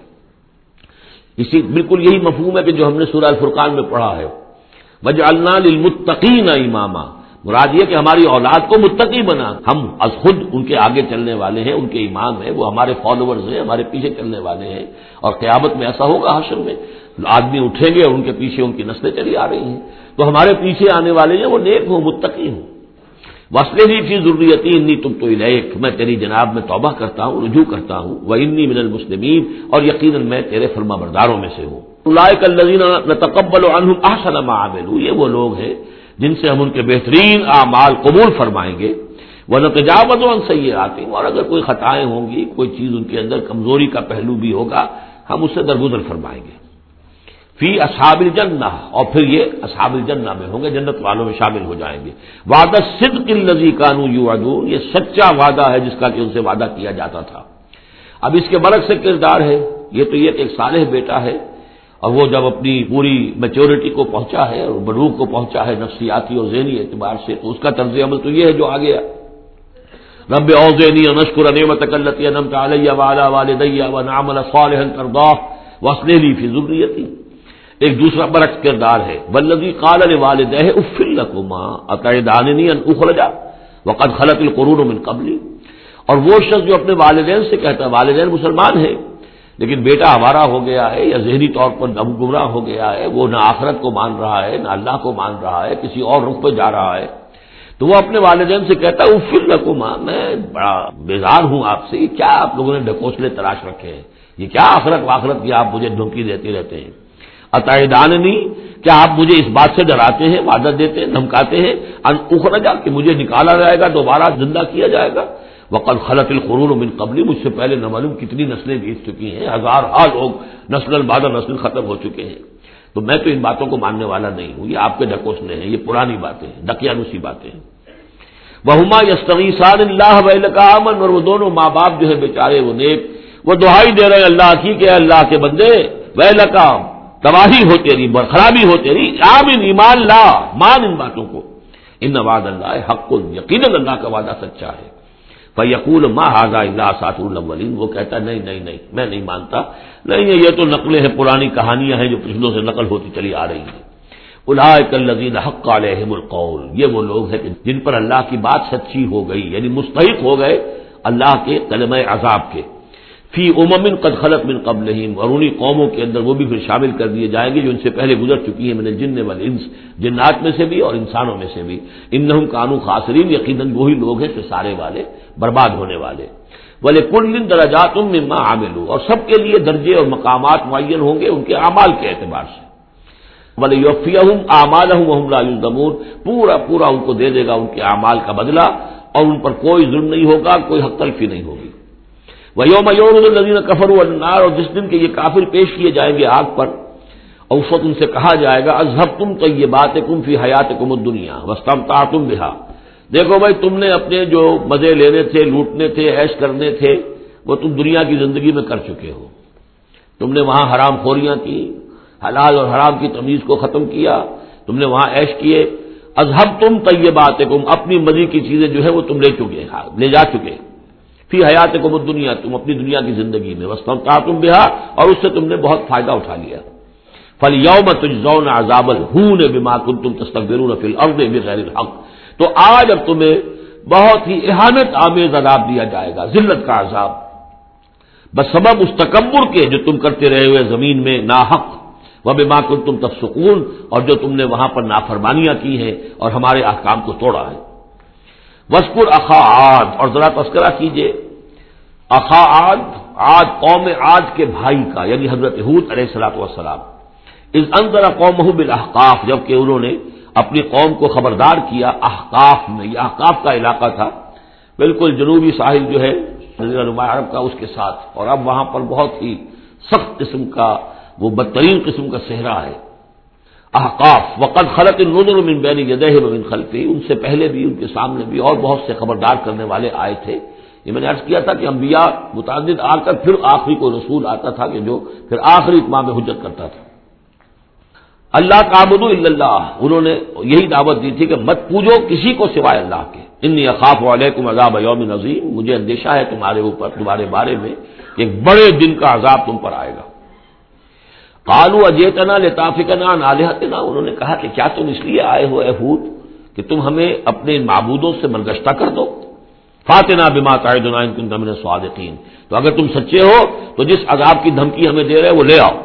A: اسی بالکل یہی مفہوم ہے کہ جو ہم نے سورہ الفرقان میں پڑھا ہے، وجعلنا للمتقین اماما، مراد یہ کہ ہماری اولاد کو متقی بنا، ہم از خود ان کے آگے چلنے والے ہیں، ان کے امام ہیں، وہ ہمارے فالوورز ہیں، ہمارے پیچھے چلنے والے ہیں، اور قیامت میں ایسا ہوگا حشر میں آدمی اٹھیں گے اور ان کے پیچھے ان کی نسلیں چلی آ رہی ہیں، تو ہمارے پیچھے آنے والے ہیں وہ نیک ہوں، متقی ہوں۔ وَأَصْلِحْ لِي فِي ذُرِّيَّتِي إِنِّي تُبْتُ إِلَيْكَ، میں تیری جناب میں توبہ کرتا ہوں، رجوع کرتا ہوں، وَإِنِّي مِنَ الْمُسْلِمِينَ، اور یقیناً میں تیرے فرما برداروں میں سے ہوں۔ أُولَٰئِكَ الَّذِينَ نَتَقَبَّلُ عَنْهُمْ أَحْسَنَ مَا عَمِلُوا، یہ وہ لوگ ہیں جن سے ہم ان کے بہترین اعمال قبول فرمائیں گے، وَنَتَجَاوَزُ عَنْ سَيِّئَاتِهِمْ، اور اگر کوئی خطائیں ہوں گی، کوئی چیز ان کے اندر کمزوری کا پہلو بھی ہوگا، ہم اس سے درگزر فرمائیں گے۔ فی اصحاب الجنہ، اور پھر یہ اصحاب الجنہ میں ہوں گے، جنت والوں میں شامل ہو جائیں گے۔ وعدہ الصدق الذی کانوا یوعدون، یہ سچا وعدہ ہے جس کا کہ ان سے وعدہ کیا جاتا تھا۔ اب اس کے برعکس سے کردار ہے، یہ تو یہ کہ ایک صالح بیٹا ہے، اور وہ جب اپنی پوری میچورٹی کو پہنچا ہے اور بلوغ کو پہنچا ہے نفسیاتی اور ذہنی اعتبار سے، تو اس کا طرز عمل تو یہ ہے جو آگے ہے، رب اوزعنی ان اشکر نعمتک التی انعمت علی وعلی والدی وان اعمل صالحا ترضاہ واصلح لی فی ذریتی۔ ایک دوسرا برعکس کردار ہے، والذی قال لوالدیہ اف لکما اتعداننی ان اخرج وقد خلت القرون من قبلی، اور وہ شخص جو اپنے والدین سے کہتا ہے، والدین مسلمان ہیں لیکن بیٹا آوارہ ہو گیا ہے یا ذہنی طور پر گمراہ ہو گیا ہے، وہ نہ آخرت کو مان رہا ہے نہ اللہ کو مان رہا ہے، کسی اور رخ پہ جا رہا ہے، تو وہ اپنے والدین سے کہتا ہے اف لکما، میں بڑا بیزار ہوں آپ سے، یہ کیا آپ لوگوں نے ڈھکوسلے تراش رکھے ہیں، یہ کیا آخرت واخرت کی آپ مجھے دھمکی دیتے رہتے ہیں، اتعداننی، کیا آپ مجھے اس بات سے ڈراتے ہیں، وعدہ دیتے ہیں، دھمکاتے ہیں، ان اخرج، کہ مجھے نکالا جائے گا، دوبارہ زندہ کیا جائے گا، وقد خلت القرون من قبلی، مجھ سے پہلے نہ معلوم کتنی نسلیں بیت چکی ہیں، ہزارہا لوگ نسل بعد نسل ختم ہو چکے ہیں، تو میں تو ان باتوں کو ماننے والا نہیں ہوں، یہ آپ کے ڈھکوسلے ہیں، یہ پرانی باتیں ہیں، دقیانوسی باتیں ہیں۔ وہما یستغیثان اللہ ویلک آمن، اور وہ دونوں ماں باپ جو ہے بیچارے وہ نیک، وہ دعائی دے رہے ہیں اللہ کی کہ اللہ کے بندے، ویلک، تباہی ہو تیری، خرابی ہو تیری، آمن، ایمان لا، مان ان باتوں کو، ان وعد اللہ حق، یقیناً اللہ کا وعدہ سچا ہے۔ فیقول ما ھذا الا اساطیر الاولین، وہ کہتا ہے نہیں نہیں نہیں، میں نہیں مانتا، نہیں یہ تو نقلیں ہیں، پرانی کہانیاں ہیں جو پچھلوں سے نقل ہوتی چلی آ رہی ہیں۔ اولئک الذین حق علیہم القول، یہ وہ لوگ ہیں جن پر اللہ کی بات سچی ہو گئی، یعنی مستحق ہو گئے اللہ کے کلمہ عذاب کے، فی امم قد خلت من قبلہم، اور انہی قوموں کے اندر وہ بھی پھر شامل کر دیے جائیں گے جو ان سے پہلے گزر چکی ہیں، من الجن والانس، جنات میں سے بھی اور انسانوں میں سے بھی، انہم کانوا خاسرین، یقیناً وہی لوگ ہیں سارے والے برباد ہونے والے، وَلِكُلٍّ دَرَجَاتٌ مِّمَّا عَمِلُوا، اور سب کے لیے درجے اور مقامات معین ہوں گے ان کے اعمال کے اعتبار سے، وَلِيُوَفِّيَهُمْ أَعْمَالَهُمْ وَهُمْ لَا يُظْلَمُونَ، پورا پورا ان کو دے دے گا ان کے اعمال کا بدلہ، اور ان پر کوئی ظلم نہیں ہوگا، کوئی حق تلفی نہیں ہوگی۔ وَيَوْمَ يُعْرَضُ الَّذِينَ كَفَرُوا عَلَى النَّارِ، اور جس دن کے یہ کافر پیش کیے جائیں گے آگ پر، اور اس وقت ان سے کہا جائے گا اذهبتم طیباتکم فی حیاتکم الدنیا واستمتعتم بها، دیکھو بھائی تم نے اپنے جو مزے لینے تھے، لوٹنے تھے، عیش کرنے تھے، وہ تم دنیا کی زندگی میں کر چکے ہو، تم نے وہاں حرام خوریاں کی، حلال اور حرام کی تمیز کو ختم کیا، تم نے وہاں عیش کیے، اذهبتم طیباتکم، اپنی مزے کی چیزیں جو ہے وہ تم لے چکے، لے جا چکے، فی حیاتکم الدنیا، تم اپنی دنیا کی زندگی میں، واستمتعتم بہا، اور اس سے تم نے بہت فائدہ اٹھا لیا. فالیوم تجزون عذاب الہون بما کنتم تستکبرون فی الارض بغیر الحق، تو آج اب تمہیں بہت ہی اہانت آمیز عذاب دیا جائے گا، ذلت کا عذاب، بس سبب اس تکبر کے جو تم کرتے رہے ہوئے زمین میں ناحق، وبما کنتم تفسقون، اور جو تم نے وہاں پر نافرمانیاں کی ہیں اور ہمارے احکام کو توڑا ہے. وذکر اخا عاد، اور ذرا تذکرہ کیجئے اخا عاد، عاد قوم عاد کے بھائی کا، یعنی حضرت ہود علیہ الصلوۃ والسلام. اذ انذر قومه بالاحقاف، جبکہ انہوں نے اپنی قوم کو خبردار کیا احقاف میں. یہ احقاف کا علاقہ تھا بالکل جنوبی ساحل جو ہے جزیرہ نما عرب کا، اس کے ساتھ، اور اب وہاں پر بہت ہی سخت قسم کا، وہ بدترین قسم کا صحرا ہے احقاف. وقد خلت النذر من بین یدیہ ومن خلفہ، ان سے پہلے بھی، ان کے سامنے بھی اور بہت سے خبردار کرنے والے آئے تھے. یہ میں نے عرض کیا تھا کہ انبیاء متعدد آ کر پھر آخری کو رسول آتا تھا کہ جو پھر آخری اتمام حجت کرتا تھا. اللہ تعبدوا الا اللہ، انہوں نے یہی دعوت دی تھی کہ مت پوجو کسی کو سوائے اللہ کے. انی اخاف علیکم عذاب یوم عظیم، مجھے اندیشہ ہے تمہارے اوپر، تمہارے بارے میں کہ ایک بڑے دن کا عذاب تم پر آئے گا. قالوا اجئتنا لتافکنا عن آلہتنا، انہوں نے کہا کہ کیا تم اس لیے آئے ہو اے ہود کہ تم ہمیں اپنے معبودوں سے برگشتہ کر دو. فاتنا بما تعدنا ان کنت من الصادقین، تو اگر تم سچے ہو تو جس عذاب کی دھمکی ہمیں دے رہے وہ لے آؤ.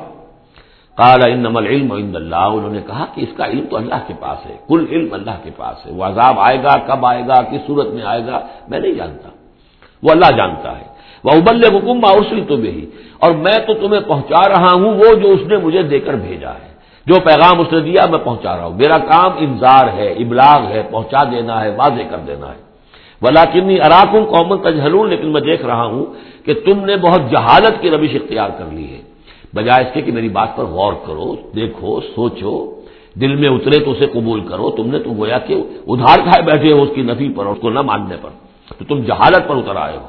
A: قال انما العلم عند اللہ، انہوں نے کہا کہ اس کا علم تو اللہ کے پاس ہے، کل علم اللہ کے پاس ہے. وہ عذاب آئے گا، کب آئے گا، کس صورت میں آئے گا، میں نہیں جانتا، وہ اللہ جانتا ہے. وَأُبَلِّغُكُم مَّا أُرْسِلْتُ بِهِ، اور میں تو تمہیں پہنچا رہا ہوں وہ جو اس نے مجھے دے کر بھیجا ہے، جو پیغام اس نے دیا میں پہنچا رہا ہوں. میرا کام انذار ہے، ابلاغ ہے، پہنچا دینا ہے، واضح کر دینا ہے. وَلَٰكِنِّي أَرَاكُمْ قَوْمًا تَجْهَلُونَ، لیکن میں دیکھ رہا ہوں کہ تم نے بہت جہالت کی روش اختیار کر لی ہے. بجائے اس کے کہ میری بات پر غور کرو، دیکھو، سوچو، دل میں اترے تو اسے قبول کرو، تم نے تو گویا کہ ادھار کھائے بیٹھے ہو اس کی نفی پر اور اس کو نہ ماننے پر، تو تم جہالت پر اتر آئے ہو.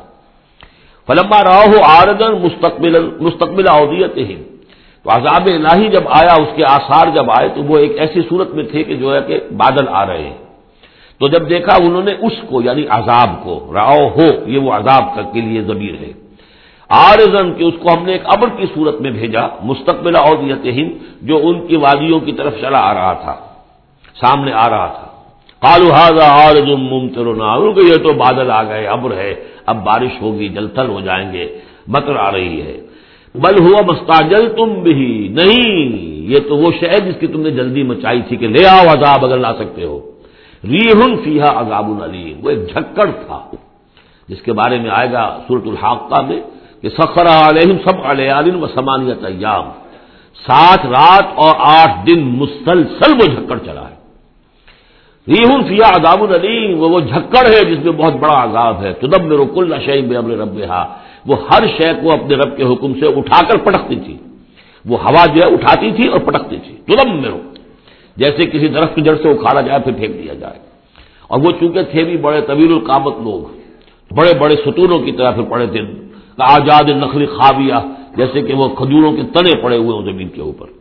A: فلما رآہ عارضا مستقبل اودیتہم، تو عذاب الہی جب آیا، اس کے آثار جب آئے تو وہ ایک ایسی صورت میں تھے کہ جو ہے کہ بادل آ رہے ہیں. تو جب دیکھا انہوں نے اس کو، یعنی عذاب کو، رآہ ہو، یہ وہ عذاب کے لیے ضمیر ہے، عارضا کہ اس کو ہم نے ایک ابر کی صورت میں بھیجا، مستقبل اودیتہم، جو ان کی وادیوں کی طرف چلا آ رہا تھا، سامنے آ رہا تھا. قالوا هذا عارض ممطرنا، یہ تو بادل آ گئے، ابر ہے، اب بارش ہوگی، جلتھل ہو جائیں گے، مطر آ رہی ہے. بل هو مستعجلتم به، نہیں، یہ تو وہ شے جس کی تم نے جلدی مچائی تھی کہ لے آؤ عذاب اگر لا سکتے ہو. ریح فیہا عذاب علیم، وہ ایک جھکڑ تھا جس کے بارے میں آئے گا سورۃ الحاقہ میں کہ سخر علیہم سبع لیال و ثمانیۃ ایام، 7 رات اور 8 دن مسلسل وہ جھکڑ چلا ہے. ریح فیہا عذاب علیم، وہ جھکڑ ہے جس میں بہت بڑا عذاب ہے. تدمر کل شیء بامر ربھا، وہ ہر شے کو اپنے رب کے حکم سے اٹھا کر پٹکتی تھی. وہ ہوا جو ہے اٹھاتی تھی اور پٹکتی تھی. تدمر، جیسے کسی درخت کی جڑ سے اکھاڑا جائے پھر پھینک دیا جائے. اور وہ چونکہ تھے بھی بڑے طویل القامت لوگ، بڑے بڑے ستونوں کی طرح پھر پڑے تھے، آجاد النخل خاویہ، جیسے کہ وہ کھجوروں کے تنے پڑے ہوئے ہیں زمین کے اوپر.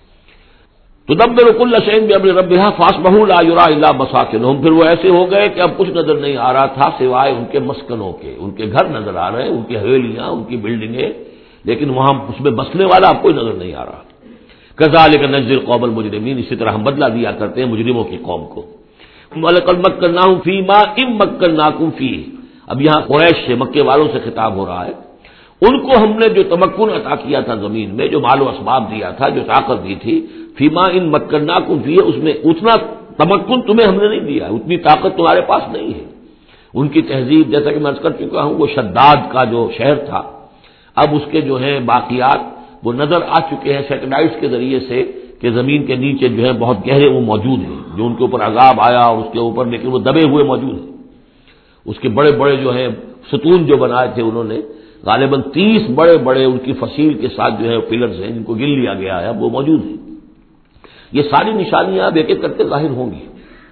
A: تدبر کل شیء بامر ربھا فاصبحوا لا یری الا مساکنہم، پھر وہ ایسے ہو گئے کہ اب کچھ نظر نہیں آ رہا تھا سوائے ان کے مسکنوں کے. ان کے گھر نظر آ رہے ہیں، ان کی حویلیاں، ان کی بلڈنگیں، لیکن وہاں اس میں بسنے والا اب کوئی نظر نہیں آ رہا. کذالک نجزی القوم المجرمین، اسی طرح ہم بدلہ دیا کرتے ہیں مجرموں کی قوم کو. وَلَقَدْ مَكَّنَّاهُمْ فِي مَاءٍ مَّكَّنَّاكُمْ فِيهِ، اب یہاں قریش سے، مکے والوں سے خطاب ہو رہا ہے. ان کو ہم نے جو تمکن عطا کیا تھا زمین میں، جو مال و اسباب دیا تھا، جو طاقت دی تھی، فی ماء مکّناکم فیہ، اس میں اتنا تمکن تمہیں ہم نے نہیں دیا، اتنی طاقت تمہارے پاس نہیں ہے. ان کی تہذیب، جیسا کہ میں عرض کر چکا ہوں، وہ شداد کا جو شہر تھا، اب اس کے جو ہیں باقیات وہ نظر آ چکے ہیں سیٹلائٹس کے ذریعے سے کہ زمین کے نیچے جو ہے بہت گہرے وہ موجود ہیں، جو ان کے اوپر عذاب آیا اور اس کے اوپر، لیکن وہ دبے ہوئے موجود ہیں. اس کے بڑے بڑے جو ہیں ستون جو بنائے تھے انہوں نے، غالباً 30 بڑے بڑے ان کی فصیل کے ساتھ جو ہے پلرز ہیں جن کو گن لیا گیا ہے، اب وہ موجود ہیں. یہ ساری نشانیاں اب ایک ایک کرتے ظاہر ہوں گی.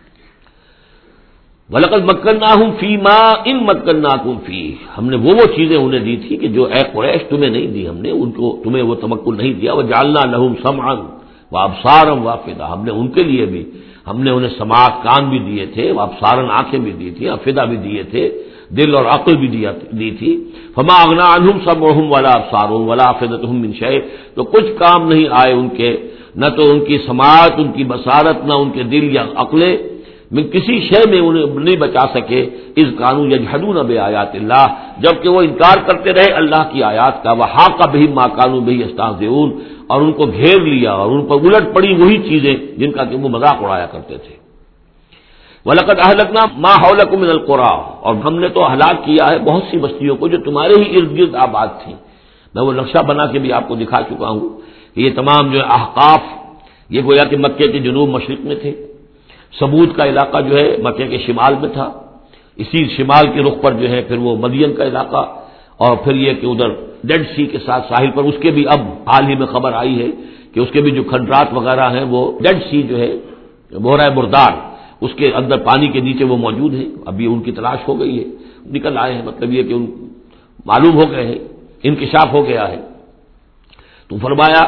A: وَلَقَدْ مَكَّنَّاهُمْ فِي مَاءٍ مَّكَّنَّاكُمْ فِيهِ، ہم نے وہ چیزیں انہیں دی تھی کہ جو اے قریش تمہیں نہیں دی، ہم نے ان کو، تمہیں وہ تمکن نہیں دیا. وَجَعَلْنَا لَهُمْ سَمْعًا وَأَبْصَارًا وَأَفْئِدَةً، ہم نے ان کے لیے بھی، ہم نے انہیں سماعت کان بھی دیے تھے، وابصارن آنکھیں بھی دی تھی، افئدہ بھی دیے تھے، دل اور عقل بھی دی تھی. فما اغنا عنہم سمعہم ولا ابصارہم ولا افئدتہم من شیء، تو کچھ کام نہیں آئے ان کے، نہ تو ان کی سماعت، ان کی بصارت، نہ ان کے دل یا عقلیں من کسی شے میں انہیں نہیں بچا سکے. اذ کانوا یجحدون بآیات اللہ، جبکہ وہ انکار کرتے رہے اللہ کی آیات کا. وحاق بہم ما کانوا بہ یستہزئون، اور ان کو گھیر لیا اور ان پر الٹ پڑی وہی چیزیں جن کا کہ وہ مذاق اڑایا کرتے تھے. وَلَقَدْ أَهْلَكْنَا مَا حَوْلَكُم مِّنَ الْقُرَىٰ، اور ہم نے تو ہلاک کیا ہے بہت سی بستیوں کو جو تمہارے ہی ارد گرد آباد تھیں. میں وہ نقشہ بنا کے بھی آپ کو دکھا چکا ہوں کہ یہ تمام جو احقاف یہ گویا کہ مکے کے جنوب مشرق میں تھے. سمود کا علاقہ جو ہے مکے کے شمال میں تھا. اسی شمال کے رخ پر جو ہے پھر وہ مدین کا علاقہ، اور پھر یہ کہ ادھر ڈیڈ سی کے ساتھ ساحل پر، اس کے بھی اب حال ہی میں خبر آئی ہے کہ اس کے بھی جو کھنڈرات وغیرہ ہیں وہ ڈیڈ سی جو ہے بحیرہ مردار، اس کے اندر پانی کے نیچے وہ موجود ہیں. ابھی ان کی تلاش ہو گئی ہے، نکل آئے ہیں، مطلب یہ کہ ان معلوم ہو گئے ہیں، انکشاف ہو گیا ہے. تو فرمایا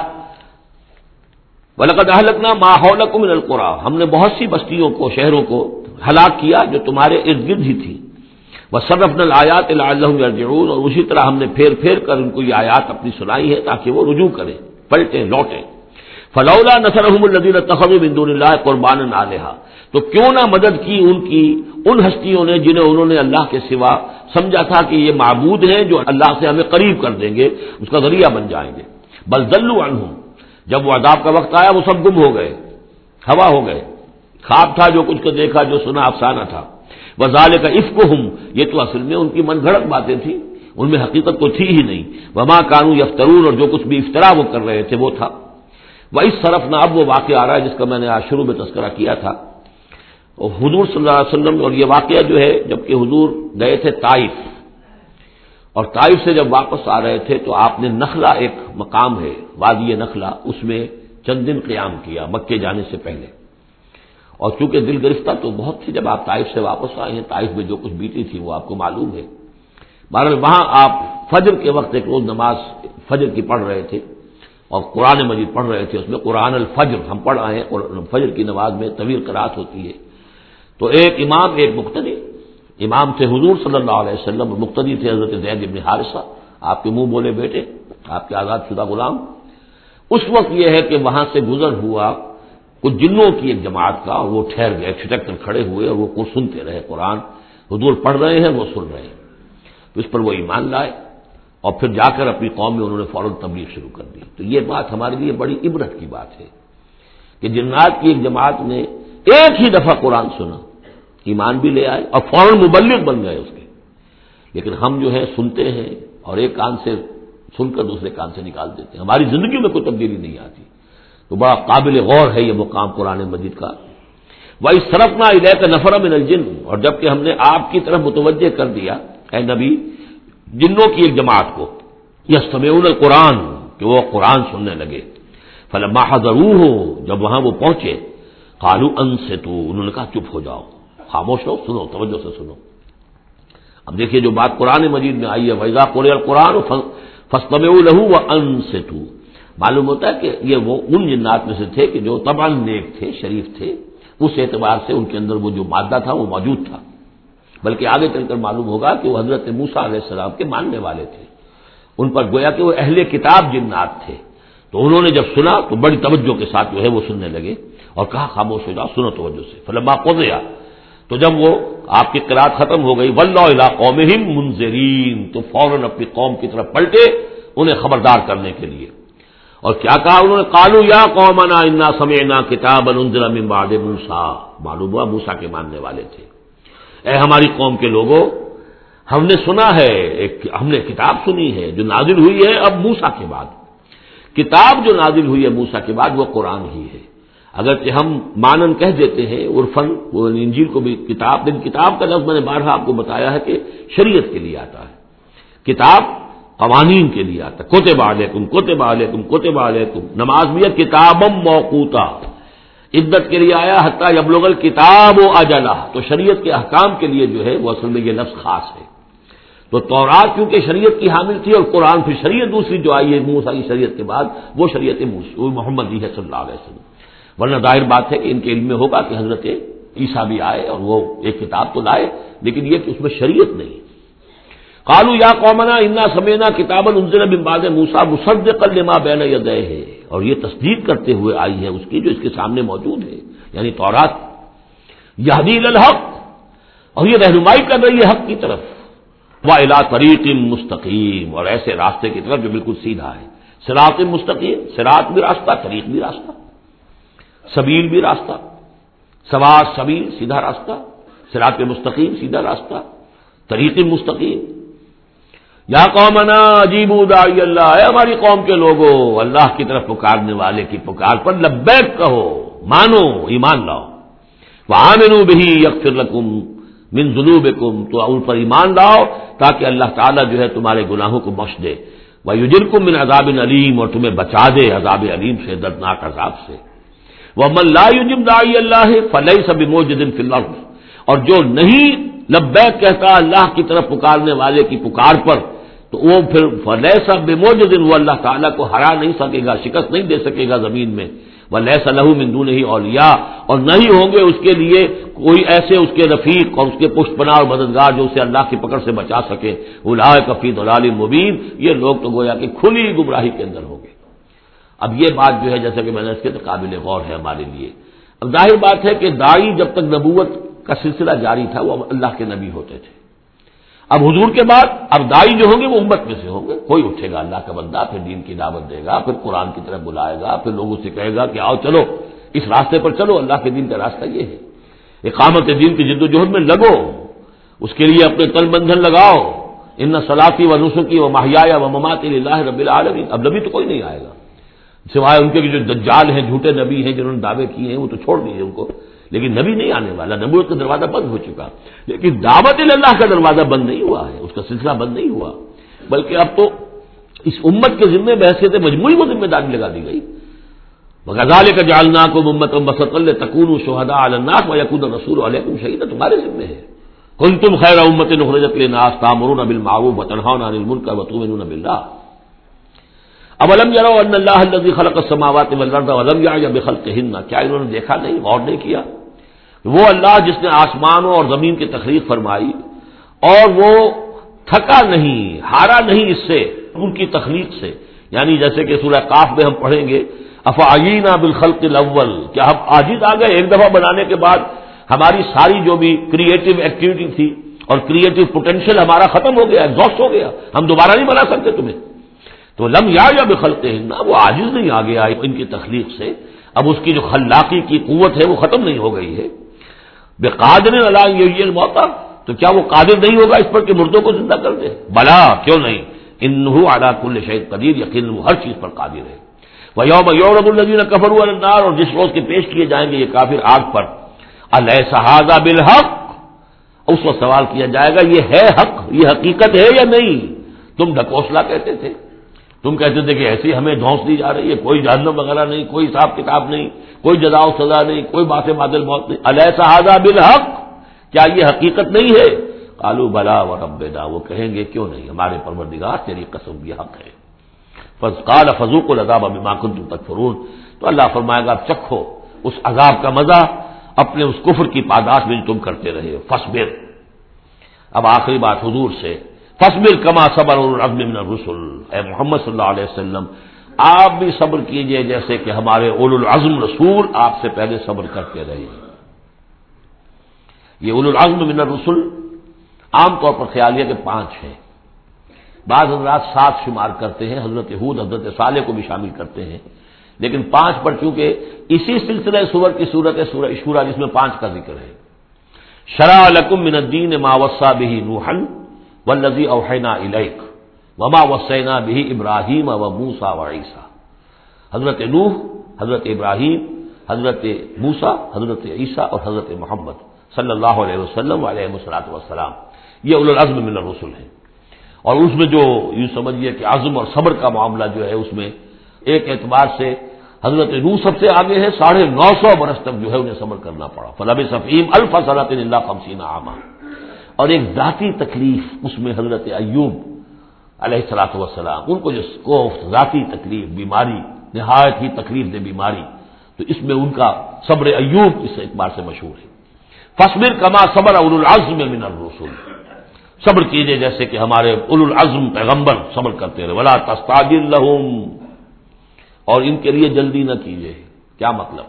A: وَلَقَدْ أَهْلَكْنَا مَا حَوْلَكُم مِّنَ الْقُرَىٰ، ہم نے بہت سی بستیوں کو، شہروں کو ہلاک کیا جو تمہارے ارد گرد ہی تھی. وَصَرَّفْنَا الْآيَاتِ لَعَلَّهُمْ يَرْجِعُونَ، اور اسی طرح ہم نے پھیر پھیر کر ان کو یہ آیات اپنی سنائی ہے تاکہ وہ رجوع کریں، پلٹیں، لوٹیں. فَلَوْلَا نَصَرَهُمُ الَّذِينَ اتَّخَذُوا مِن دُونِ اللَّهِ قُرْبَانًا آلِهَةً، تو کیوں نہ مدد کی ان ہستیوں نے جنہیں انہوں نے اللہ کے سوا سمجھا تھا کہ یہ معبود ہیں جو اللہ سے ہمیں قریب کر دیں گے، اس کا ذریعہ بن جائیں گے. بل ضلوا عنہم، جب وہ عذاب کا وقت آیا وہ سب گم ہو گئے، ہوا ہو گئے. خواب تھا جو کچھ کو دیکھا، جو سنا افسانہ تھا. وذالک افکہم، یہ تو اصل میں ان کی من گھڑت باتیں تھیں، ان میں حقیقت تو تھی ہی نہیں. وما کانوا یفترون، اور جو کچھ بھی افطرا وہ کر رہے تھے وہ تھا. وَإِذْ صَرَفْنَا، اب وہ واقعہ آ رہا ہے جس کا میں نے آج شروع میں تذکرہ کیا تھا. اور حضور صلی اللہ علیہ وسلم، اور یہ واقعہ جو ہے جبکہ حضور گئے تھے طائف، اور طائف سے جب واپس آ رہے تھے تو آپ نے نخلا، ایک مقام ہے وادی نخلا، اس میں چند دن قیام کیا مکے جانے سے پہلے. اور چونکہ دل گرفتہ تو بہت تھی جب آپ طائف سے واپس آئے ہیں، طائف میں جو کچھ بیتی تھی وہ آپ کو معلوم ہے. بہرحال وہاں آپ فجر کے وقت ایک روز نماز فجر کی پڑھ رہے تھے اور قرآن مجید پڑھ رہے تھے. اس میں قرآن الفجر ہم پڑھ آئے ہیں، اور فجر کی نماز میں طویل قرات ہوتی ہے. تو ایک امام، ایک مقتدی. امام تھے حضور صلی اللہ علیہ وسلم، مقتدی تھے حضرت زید بن حارثہ، آپ کے منہ بولے بیٹے، آپ کے آزاد شدہ غلام. اس وقت یہ ہے کہ وہاں سے گزر ہوا کچھ جنوں کی ایک جماعت کا، وہ ٹھہر گئے، چھٹک کر کھڑے ہوئے، اور وہ سنتے رہے. قرآن حضور پڑھ رہے ہیں، وہ سن رہے ہیں. تو اس پر وہ ایمان لائے، اور پھر جا کر اپنی قوم میں انہوں نے فوراً تبلیغ شروع کر دی. تو یہ بات ہمارے لیے بڑی عبرت کی بات ہے کہ جنات کی ایک جماعت نے ایک ہی دفعہ قرآن سنا، ایمان بھی لے آئے اور فوراً مبلغ بن گئے اس کے. لیکن ہم جو ہے سنتے ہیں اور ایک کان سے سن کر دوسرے کان سے نکال دیتے ہیں، ہماری زندگی میں کوئی تبدیلی نہیں آتی. تو بڑا قابل غور ہے یہ مقام قرآن مجید کا. وَإِذْ صَرَفْنَا إِلَيْكَ نَفَرًا مِنَ الْجِنِّ، اور جب کہ ہم نے آپ کی طرف متوجہ کر دیا اے نبی جنوں کی ایک جماعت کو، یستمعون القرآن، کہ وہ قرآن سننے لگے. فلما حضروہ، جب وہاں وہ پہنچے، قالوا انصتوا، انہوں نے کہا چپ ہو جاؤ، خاموش ہو، سنو، توجہ سے سنو. اب دیکھیے جو بات قرآن مجید میں آئی ہے، وَإِذَا قُرِئَ الْقُرْآنُ فَاسْتَمِعُوا لَهُ وَأَنصِتُوا، معلوم ہوتا ہے کہ یہ وہ ان جنات میں سے تھے کہ جو طبعاً نیک تھے، شریف تھے، اس اعتبار سے ان کے اندر وہ جو مادہ تھا وہ موجود تھا. بلکہ آگے چل کر معلوم ہوگا کہ وہ حضرت موسیٰ علیہ السلام کے ماننے والے تھے. ان پر گویا کہ وہ اہل کتاب جنات تھے. تو انہوں نے جب سنا تو بڑی توجہ کے ساتھ جو ہے وہ سننے لگے اور کہا خاموش ہو جاؤ، سنو توجہ سے. فلما قضی، تو جب وہ آپ کی قرات ختم ہو گئی، وَلَّوْا إِلَىٰ قَوْمِهِمْ مُنذِرِينَ، تو فوراً اپنی قوم کی طرف پلٹے انہیں خبردار کرنے کے لیے. اور کیا کہا انہوں نے؟ قالوا یا قومنا انا سمعنا کتابا انزل من بعد موسیٰ، معلوم ہوا موسیٰ کے ماننے والے تھے. اے ہماری قوم کے لوگوں، ہم نے سنا ہے، ہم نے کتاب سنی ہے جو نازل ہوئی ہے اب موسیٰ کے بعد. کتاب جو نازل ہوئی ہے موسیٰ کے بعد وہ قرآن ہی ہے. اگرچہ ہم مانن کہہ دیتے ہیں عرفاً، وہ انجیل کو بھی کتاب، لیکن کتاب کا لفظ میں نے بارہا آپ کو بتایا ہے کہ شریعت کے لیے آتا ہے. کتاب قوانین کے لیے آتا ہے. کتب علیکم کتب علیکم کتب علیکم، نماز بھی ہے کتابا موقوتا، عدت کے لیے آیا حتیٰ یبلغ الکتاب اجلہ، تو شریعت کے احکام کے لیے جو ہے وہ اصل میں یہ لفظ خاص ہے. تو تورات کیونکہ شریعت کی حامل تھی اور قرآن پھر شریعت دوسری جو آئی ہے موسیٰ کی شریعت کے بعد وہ شریعت محمد ہے صلی اللہ علیہ وسلم. ورنہ ظاہر بات ہے کہ ان کے علم میں ہوگا کہ حضرت عیسیٰ بھی آئے اور وہ ایک کتاب تو لائے، لیکن یہ کہ اس میں شریعت نہیں. قالوا یا قومنا انا سمعنا کتابا انزل من بعد موسیٰ مصدقا لما بین یدیہ، اور یہ تصدیق کرتے ہوئے آئی ہے اس کی جو اس کے سامنے موجود ہے، یعنی تورات، یہدی الی الحق، اور یہ رہنمائی کر رہی ہے حق کی طرف، وإلی طریق مستقیم، اور ایسے راستے کی طرف جو بالکل سیدھا ہے، صراط مستقیم، صراط بھی راستہ، طریق بھی راستہ، سبیل بھی راستہ، سوا سبیل سیدھا راستہ، صراط مستقیم سیدھا راستہ، طریق مستقیم۔ یا قومنا اجیبوا داعی اللہ، اے ہماری قوم کے لوگوں، اللہ کی طرف پکارنے والے کی پکار پر لبیک کہو، مانو، ایمان لاؤ، وآمنوا بہ یغفر لکم من ذنوبکم، تو ان پر ایمان لاؤ تاکہ اللہ تعالیٰ جو ہے تمہارے گناہوں کو بخش دے، ویجرکم من عذاب علیم، اور تمہیں بچا دے عذاب علیم سے، دردناک عذاب سے۔ ومن لا یجب داعی اللہ فلیس بموجد فی الارض، اور جو نہیں لبیک کہتا اللہ کی طرف پکارنے والے کی پکار پر، تو وہ پھر فلیس بموجد، وہ اللہ تعالیٰ کو ہرا نہیں سکے گا، شکست نہیں دے سکے گا زمین میں، ولیس لہ من دونہ اولیاء، اور نہیں ہوں گے اس کے لیے کوئی ایسے اس کے رفیق اور اس کے پشت پناہ اور مددگار جو اسے اللہ کی پکڑ سے بچا سکے۔ اولئک فی ضلال مبین، یہ لوگ تو گویا کہ کھلی گمراہی کے اندر ہوں گے۔ اب یہ بات جو ہے جیسا کہ میں نے اس کے قابل غور ہے ہمارے لیے۔ اب ظاہر بات ہے کہ داعی جب تک نبوت کا سلسلہ جاری تھا وہ اللہ کے نبی ہوتے تھے، اب حضور کے بعد اب داعی جو ہوں گے وہ امت میں سے ہوں گے، کوئی اٹھے گا اللہ کا بندہ، پھر دین کی دعوت دے گا، پھر قرآن کی طرف بلائے گا، پھر لوگوں سے کہے گا کہ آؤ چلو اس راستے پر چلو، اللہ کے دین کا راستہ یہ ہے، اقامت دین کی جد و جہد میں لگو، اس کے لیے اپنے تن بندھن لگاؤ، ان صلاتی و نسکی و محیایا و مماتی للہ رب العالمین۔ اب نبی تو کوئی نہیں آئے گا سوائے ان کے جو دجال ہیں، جھوٹے نبی ہیں جنہوں نے دعوے کیے ہیں، وہ تو چھوڑ دیجیے ان کو، لیکن نبی نہیں آنے والا، نبوت کا دروازہ بند ہو چکا، لیکن دعوت اللہ کا دروازہ بند نہیں ہوا ہے، اس کا سلسلہ بند نہیں ہوا، بلکہ اب تو اس امت کے ذمے بحثیت مجموعی وہ ذمہ داری لگا دی گئی۔ وَكَذَلِكَ جَعَلْنَاكُمْ أُمَّةً وَسَطًا لِتَكُونُوا شُهَدَاءَ عَلَى النَّاسِ وَيَكُونَ الرَّسُولُ عَلَيْكُمْ شَهِيدًا، تمہارے ذمے ہے۔ كُنتُمْ خَيْرَ أُمَّةٍ أُخْرِجَتْ لِلنَّاسِ تَأْمُرُونَ بِالْمَعْرُوفِ وَتَنْهَوْنَ عَنِ الْمُنكَرِ وَتُؤْمِنُونَ بِاللَّهِ اولم يروا ان اللہ الذي خلق السماوات والارض ولم يعي بخلقهن، کیا انہوں نے دیکھا نہیں، غور نہیں کیا، وہ اللہ جس نے آسمانوں اور زمین کی تخلیق فرمائی اور وہ تھکا نہیں، ہارا نہیں اس سے، ان کی تخلیق سے، یعنی جیسے کہ سورہ قاف میں ہم پڑھیں گے افعینا بالخلق الاول، کیا ہم عاجز آ گئے ایک دفعہ بنانے کے بعد، ہماری ساری جو بھی کریٹو ایکٹیویٹی تھی اور کریٹو پوٹینشیل ہمارا ختم ہو گیا، ایگزاسٹ ہو گیا، ہم دوبارہ نہیں بنا سکتے تمہیں۔ تو لم یا بخلقہن، وہ عاجز نہیں آ گیا ان کی تخلیق سے، اب اس کی جو خلاقی کی قوت ہے وہ ختم نہیں ہو گئی ہے۔ بقادر علی ان یحیی الموتى، تو کیا وہ قادر نہیں ہوگا اس پر کہ مردوں کو زندہ کر دے؟ بلا، کیوں نہیں، انہ علی کل شیء قدیر، یقیناً وہ ہر چیز پر قادر ہے۔ ویوم یعرض الذین کفروا علی النار، اور جس روز کے پیش کیے جائیں گے یہ کافر آگ پر، الیس ھذا بالحق، اس وقت سوال کیا جائے گا یہ ہے حق، یہ حقیقت ہے یا نہیں؟ تم ڈھکوسلا کہتے تھے، تم کہتے تھے کہ ایسی ہمیں دھونس دی جا رہی ہے، کوئی جہنم وغیرہ نہیں، کوئی حساب کتاب نہیں، کوئی جزا و سزا نہیں، کوئی بات بعد الموت نہیں، الیس ھذا بالحق، کیا یہ حقیقت نہیں ہے؟ قالوا بلا وربنا، وہ کہیں گے کیوں نہیں، ہمارے پروردگار تیری قسم یہ حق ہے۔ قال فذوقوا العذاب بما کنتم تکفرون، تو اللہ فرمائے گا اب چکھو اس عذاب کا مزہ اپنے اس کفر کی پاداش میں جو تم کرتے رہے ہو، فاصبر۔ اب آخری بات حضور سے، فاصبر کما صبر اولو العزم من الرسل، اے محمد صلی اللہ علیہ وسلم آپ بھی صبر کیجئے جیسے کہ ہمارے اولو العزم رسول آپ سے پہلے صبر کرتے رہے۔ یہ اولو العزم من الرسل عام طور پر خیال یہ کہ 5 ہیں، بعض حضرات 7 شمار کرتے ہیں، حضرت ہود حضرت صالح کو بھی شامل کرتے ہیں، لیکن 5 پر چونکہ اسی سلسلہ سور کی صورت ہے سورہ شورى جس میں 5 کا ذکر ہے۔ شرع لکم من الدین ما وصى به نوحا والذی اوحینا الیک وما وصینا به ابراہیم وموسیٰ وعیسیٰ، حضرت نوح، حضرت ابراہیم، حضرت موسیٰ، حضرت عیسیٰ اور حضرت محمد صلی اللہ علیہ وسلم علیہ الصلوۃ والسلام، یہ اولو العزم من الرسل ہیں۔ اور اس میں جو یوں سمجھیے کہ عزم اور صبر کا معاملہ جو ہے اس میں ایک اعتبار سے حضرت نوح سب سے آگے ہے، 950 برس تک جو ہے انہیں صبر کرنا پڑا، فلبث فیہم 1000 سنۃ الا 50 عاما۔ اور ایک ذاتی تکلیف اس میں حضرت ایوب علیہ الصلوۃ والسلام، ان کو جو کوفت، ذاتی تکلیف، بیماری، نہایت ہی تکلیف دہ بیماری، تو اس میں ان کا صبر ایوب اس اعتبار سے مشہور ہے۔ فاصبر کما صبر اولو العزم من الرسل، صبر کیجئے جیسے کہ ہمارے اولو العزم پیغمبر صبر کرتے رہے، ولا تستعجل لهم، اور ان کے لیے جلدی نہ کیجئے۔ کیا مطلب؟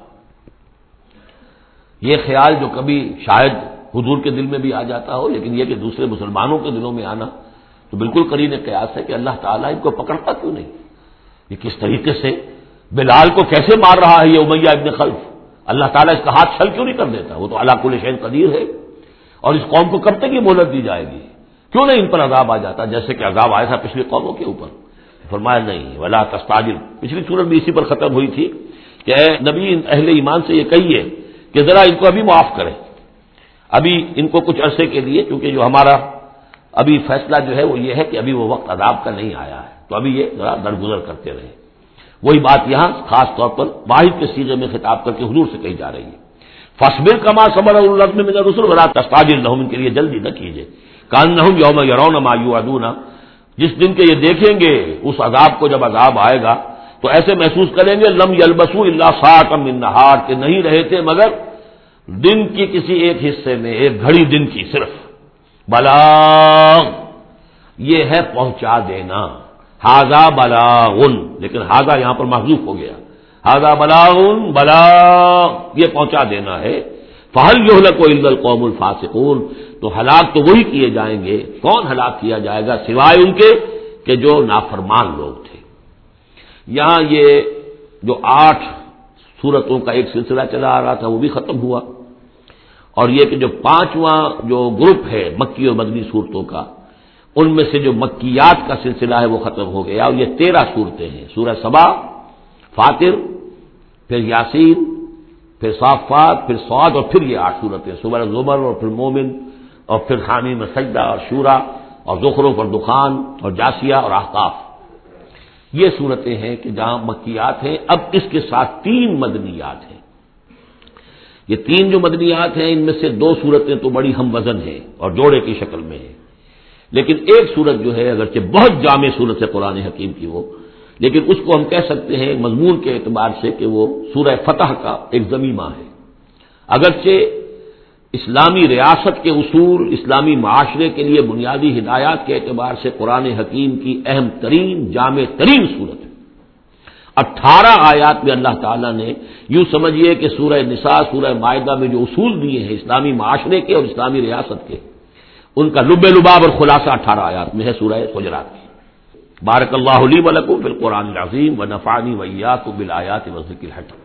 A: یہ خیال جو کبھی شاید حضور کے دل میں بھی آ جاتا ہو، لیکن یہ کہ دوسرے مسلمانوں کے دلوں میں آنا تو بالکل قرین قیاس ہے کہ اللہ تعالیٰ ان کو پکڑتا کیوں نہیں؟ یہ کس طریقے سے بلال کو کیسے مار رہا ہے یہ امیہ ابن خلف، اللہ تعالیٰ اس کا ہاتھ چھل کیوں نہیں کر دیتا؟ وہ تو علی کل شیء قدیر ہے، اور اس قوم کو کب تک یہ مہلت دی جائے گی؟ کیوں نہیں ان پر عذاب آ جاتا جیسے کہ عذاب آیا تھا پچھلی قوموں کے اوپر؟ فرمایا نہیں، ولا تستعجل۔ پچھلی سورت بھی اسی پر ختم ہوئی تھی کہ اے نبی اہل ایمان سے یہ کہیے کہ ذرا ان کو ابھی معاف کریں، ابھی ان کو کچھ عرصے کے لیے، کیونکہ جو ہمارا ابھی فیصلہ جو ہے وہ یہ ہے کہ ابھی وہ وقت عذاب کا نہیں آیا ہے، تو ابھی یہ ذرا درگزر کرتے رہے۔ وہی بات یہاں خاص طور پر واحد کے صیغے میں خطاب کر کے حضور سے کہی جا رہی ہے، فاصبر کما صبر اولو العزم من الرسل ولا تستعجل لهم، ان کے لیے جلدی نہ کیجیے۔ کانہم یوم یرون ما یوعدون، جس دن کے یہ دیکھیں گے اس عذاب کو، جب عذاب آئے گا تو ایسے محسوس کریں گے لم یلبسوا الا ساعۃ من نہار، کہ نہیں رہے تھے مگر دن کی کسی ایک حصے میں، ایک گھڑی دن کی صرف۔ بلاغ، یہ ہے پہنچا دینا، ھذا بلاغ، لیکن ھذا یہاں پر محذوف ہو گیا، ھذا بلاغ، بلاغ یہ پہنچا دینا ہے۔ فہل یہلک الا القوم الفاسقون، تو ہلاک تو وہی کیے جائیں گے، کون ہلاک کیا جائے گا سوائے ان کے کہ جو نافرمان لوگ تھے۔ یہاں یہ جو 8 سورتوں کا ایک سلسلہ چلا آ رہا تھا وہ بھی ختم ہوا، اور یہ کہ جو 5واں جو گروپ ہے مکی اور مدنی صورتوں کا، ان میں سے جو مکیات کا سلسلہ ہے وہ ختم ہو گیا، اور یہ 13 صورتیں ہیں، سورہ سبا، فاطر، پھر یاسین، پھر صافات، پھر صاد، اور پھر یہ 8 صورتیں، سورہ زمر، اور پھر مومن، اور پھر حامیم سجدہ، اور شورا، اور زخرف، اور دخان، اور جاسیہ، اور احقاف۔ یہ صورتیں ہیں کہ جہاں مکیات ہیں۔ اب اس کے ساتھ 3 مدنیات ہیں۔ یہ 3 جو مدنیات ہیں ان میں سے 2 صورتیں تو بڑی ہم وزن ہیں اور جوڑے کی شکل میں ہیں، لیکن ایک صورت جو ہے اگرچہ بہت جامع صورت ہے قرآن حکیم کی وہ، لیکن اس کو ہم کہہ سکتے ہیں مضمون کے اعتبار سے کہ وہ سورہ فتح کا ایک ضمیمہ ہے۔ اگرچہ اسلامی ریاست کے اصول، اسلامی معاشرے کے لیے بنیادی ہدایات کے اعتبار سے قرآن حکیم کی اہم ترین، جامع ترین صورت ہے۔ 18 آیات میں اللہ تعالیٰ نے یوں سمجھیے کہ سورہ نساء، سورہ مائدہ میں جو اصول دیے ہیں اسلامی معاشرے کے اور اسلامی ریاست کے، ان کا لب لباب اور خلاصہ 18 آیات میں ہے سورہ حجرات کی۔ بارک اللہ لی و لکم فی القرآن العظیم ونفعنی وإیاکم بالآیات والذکر الحکیم۔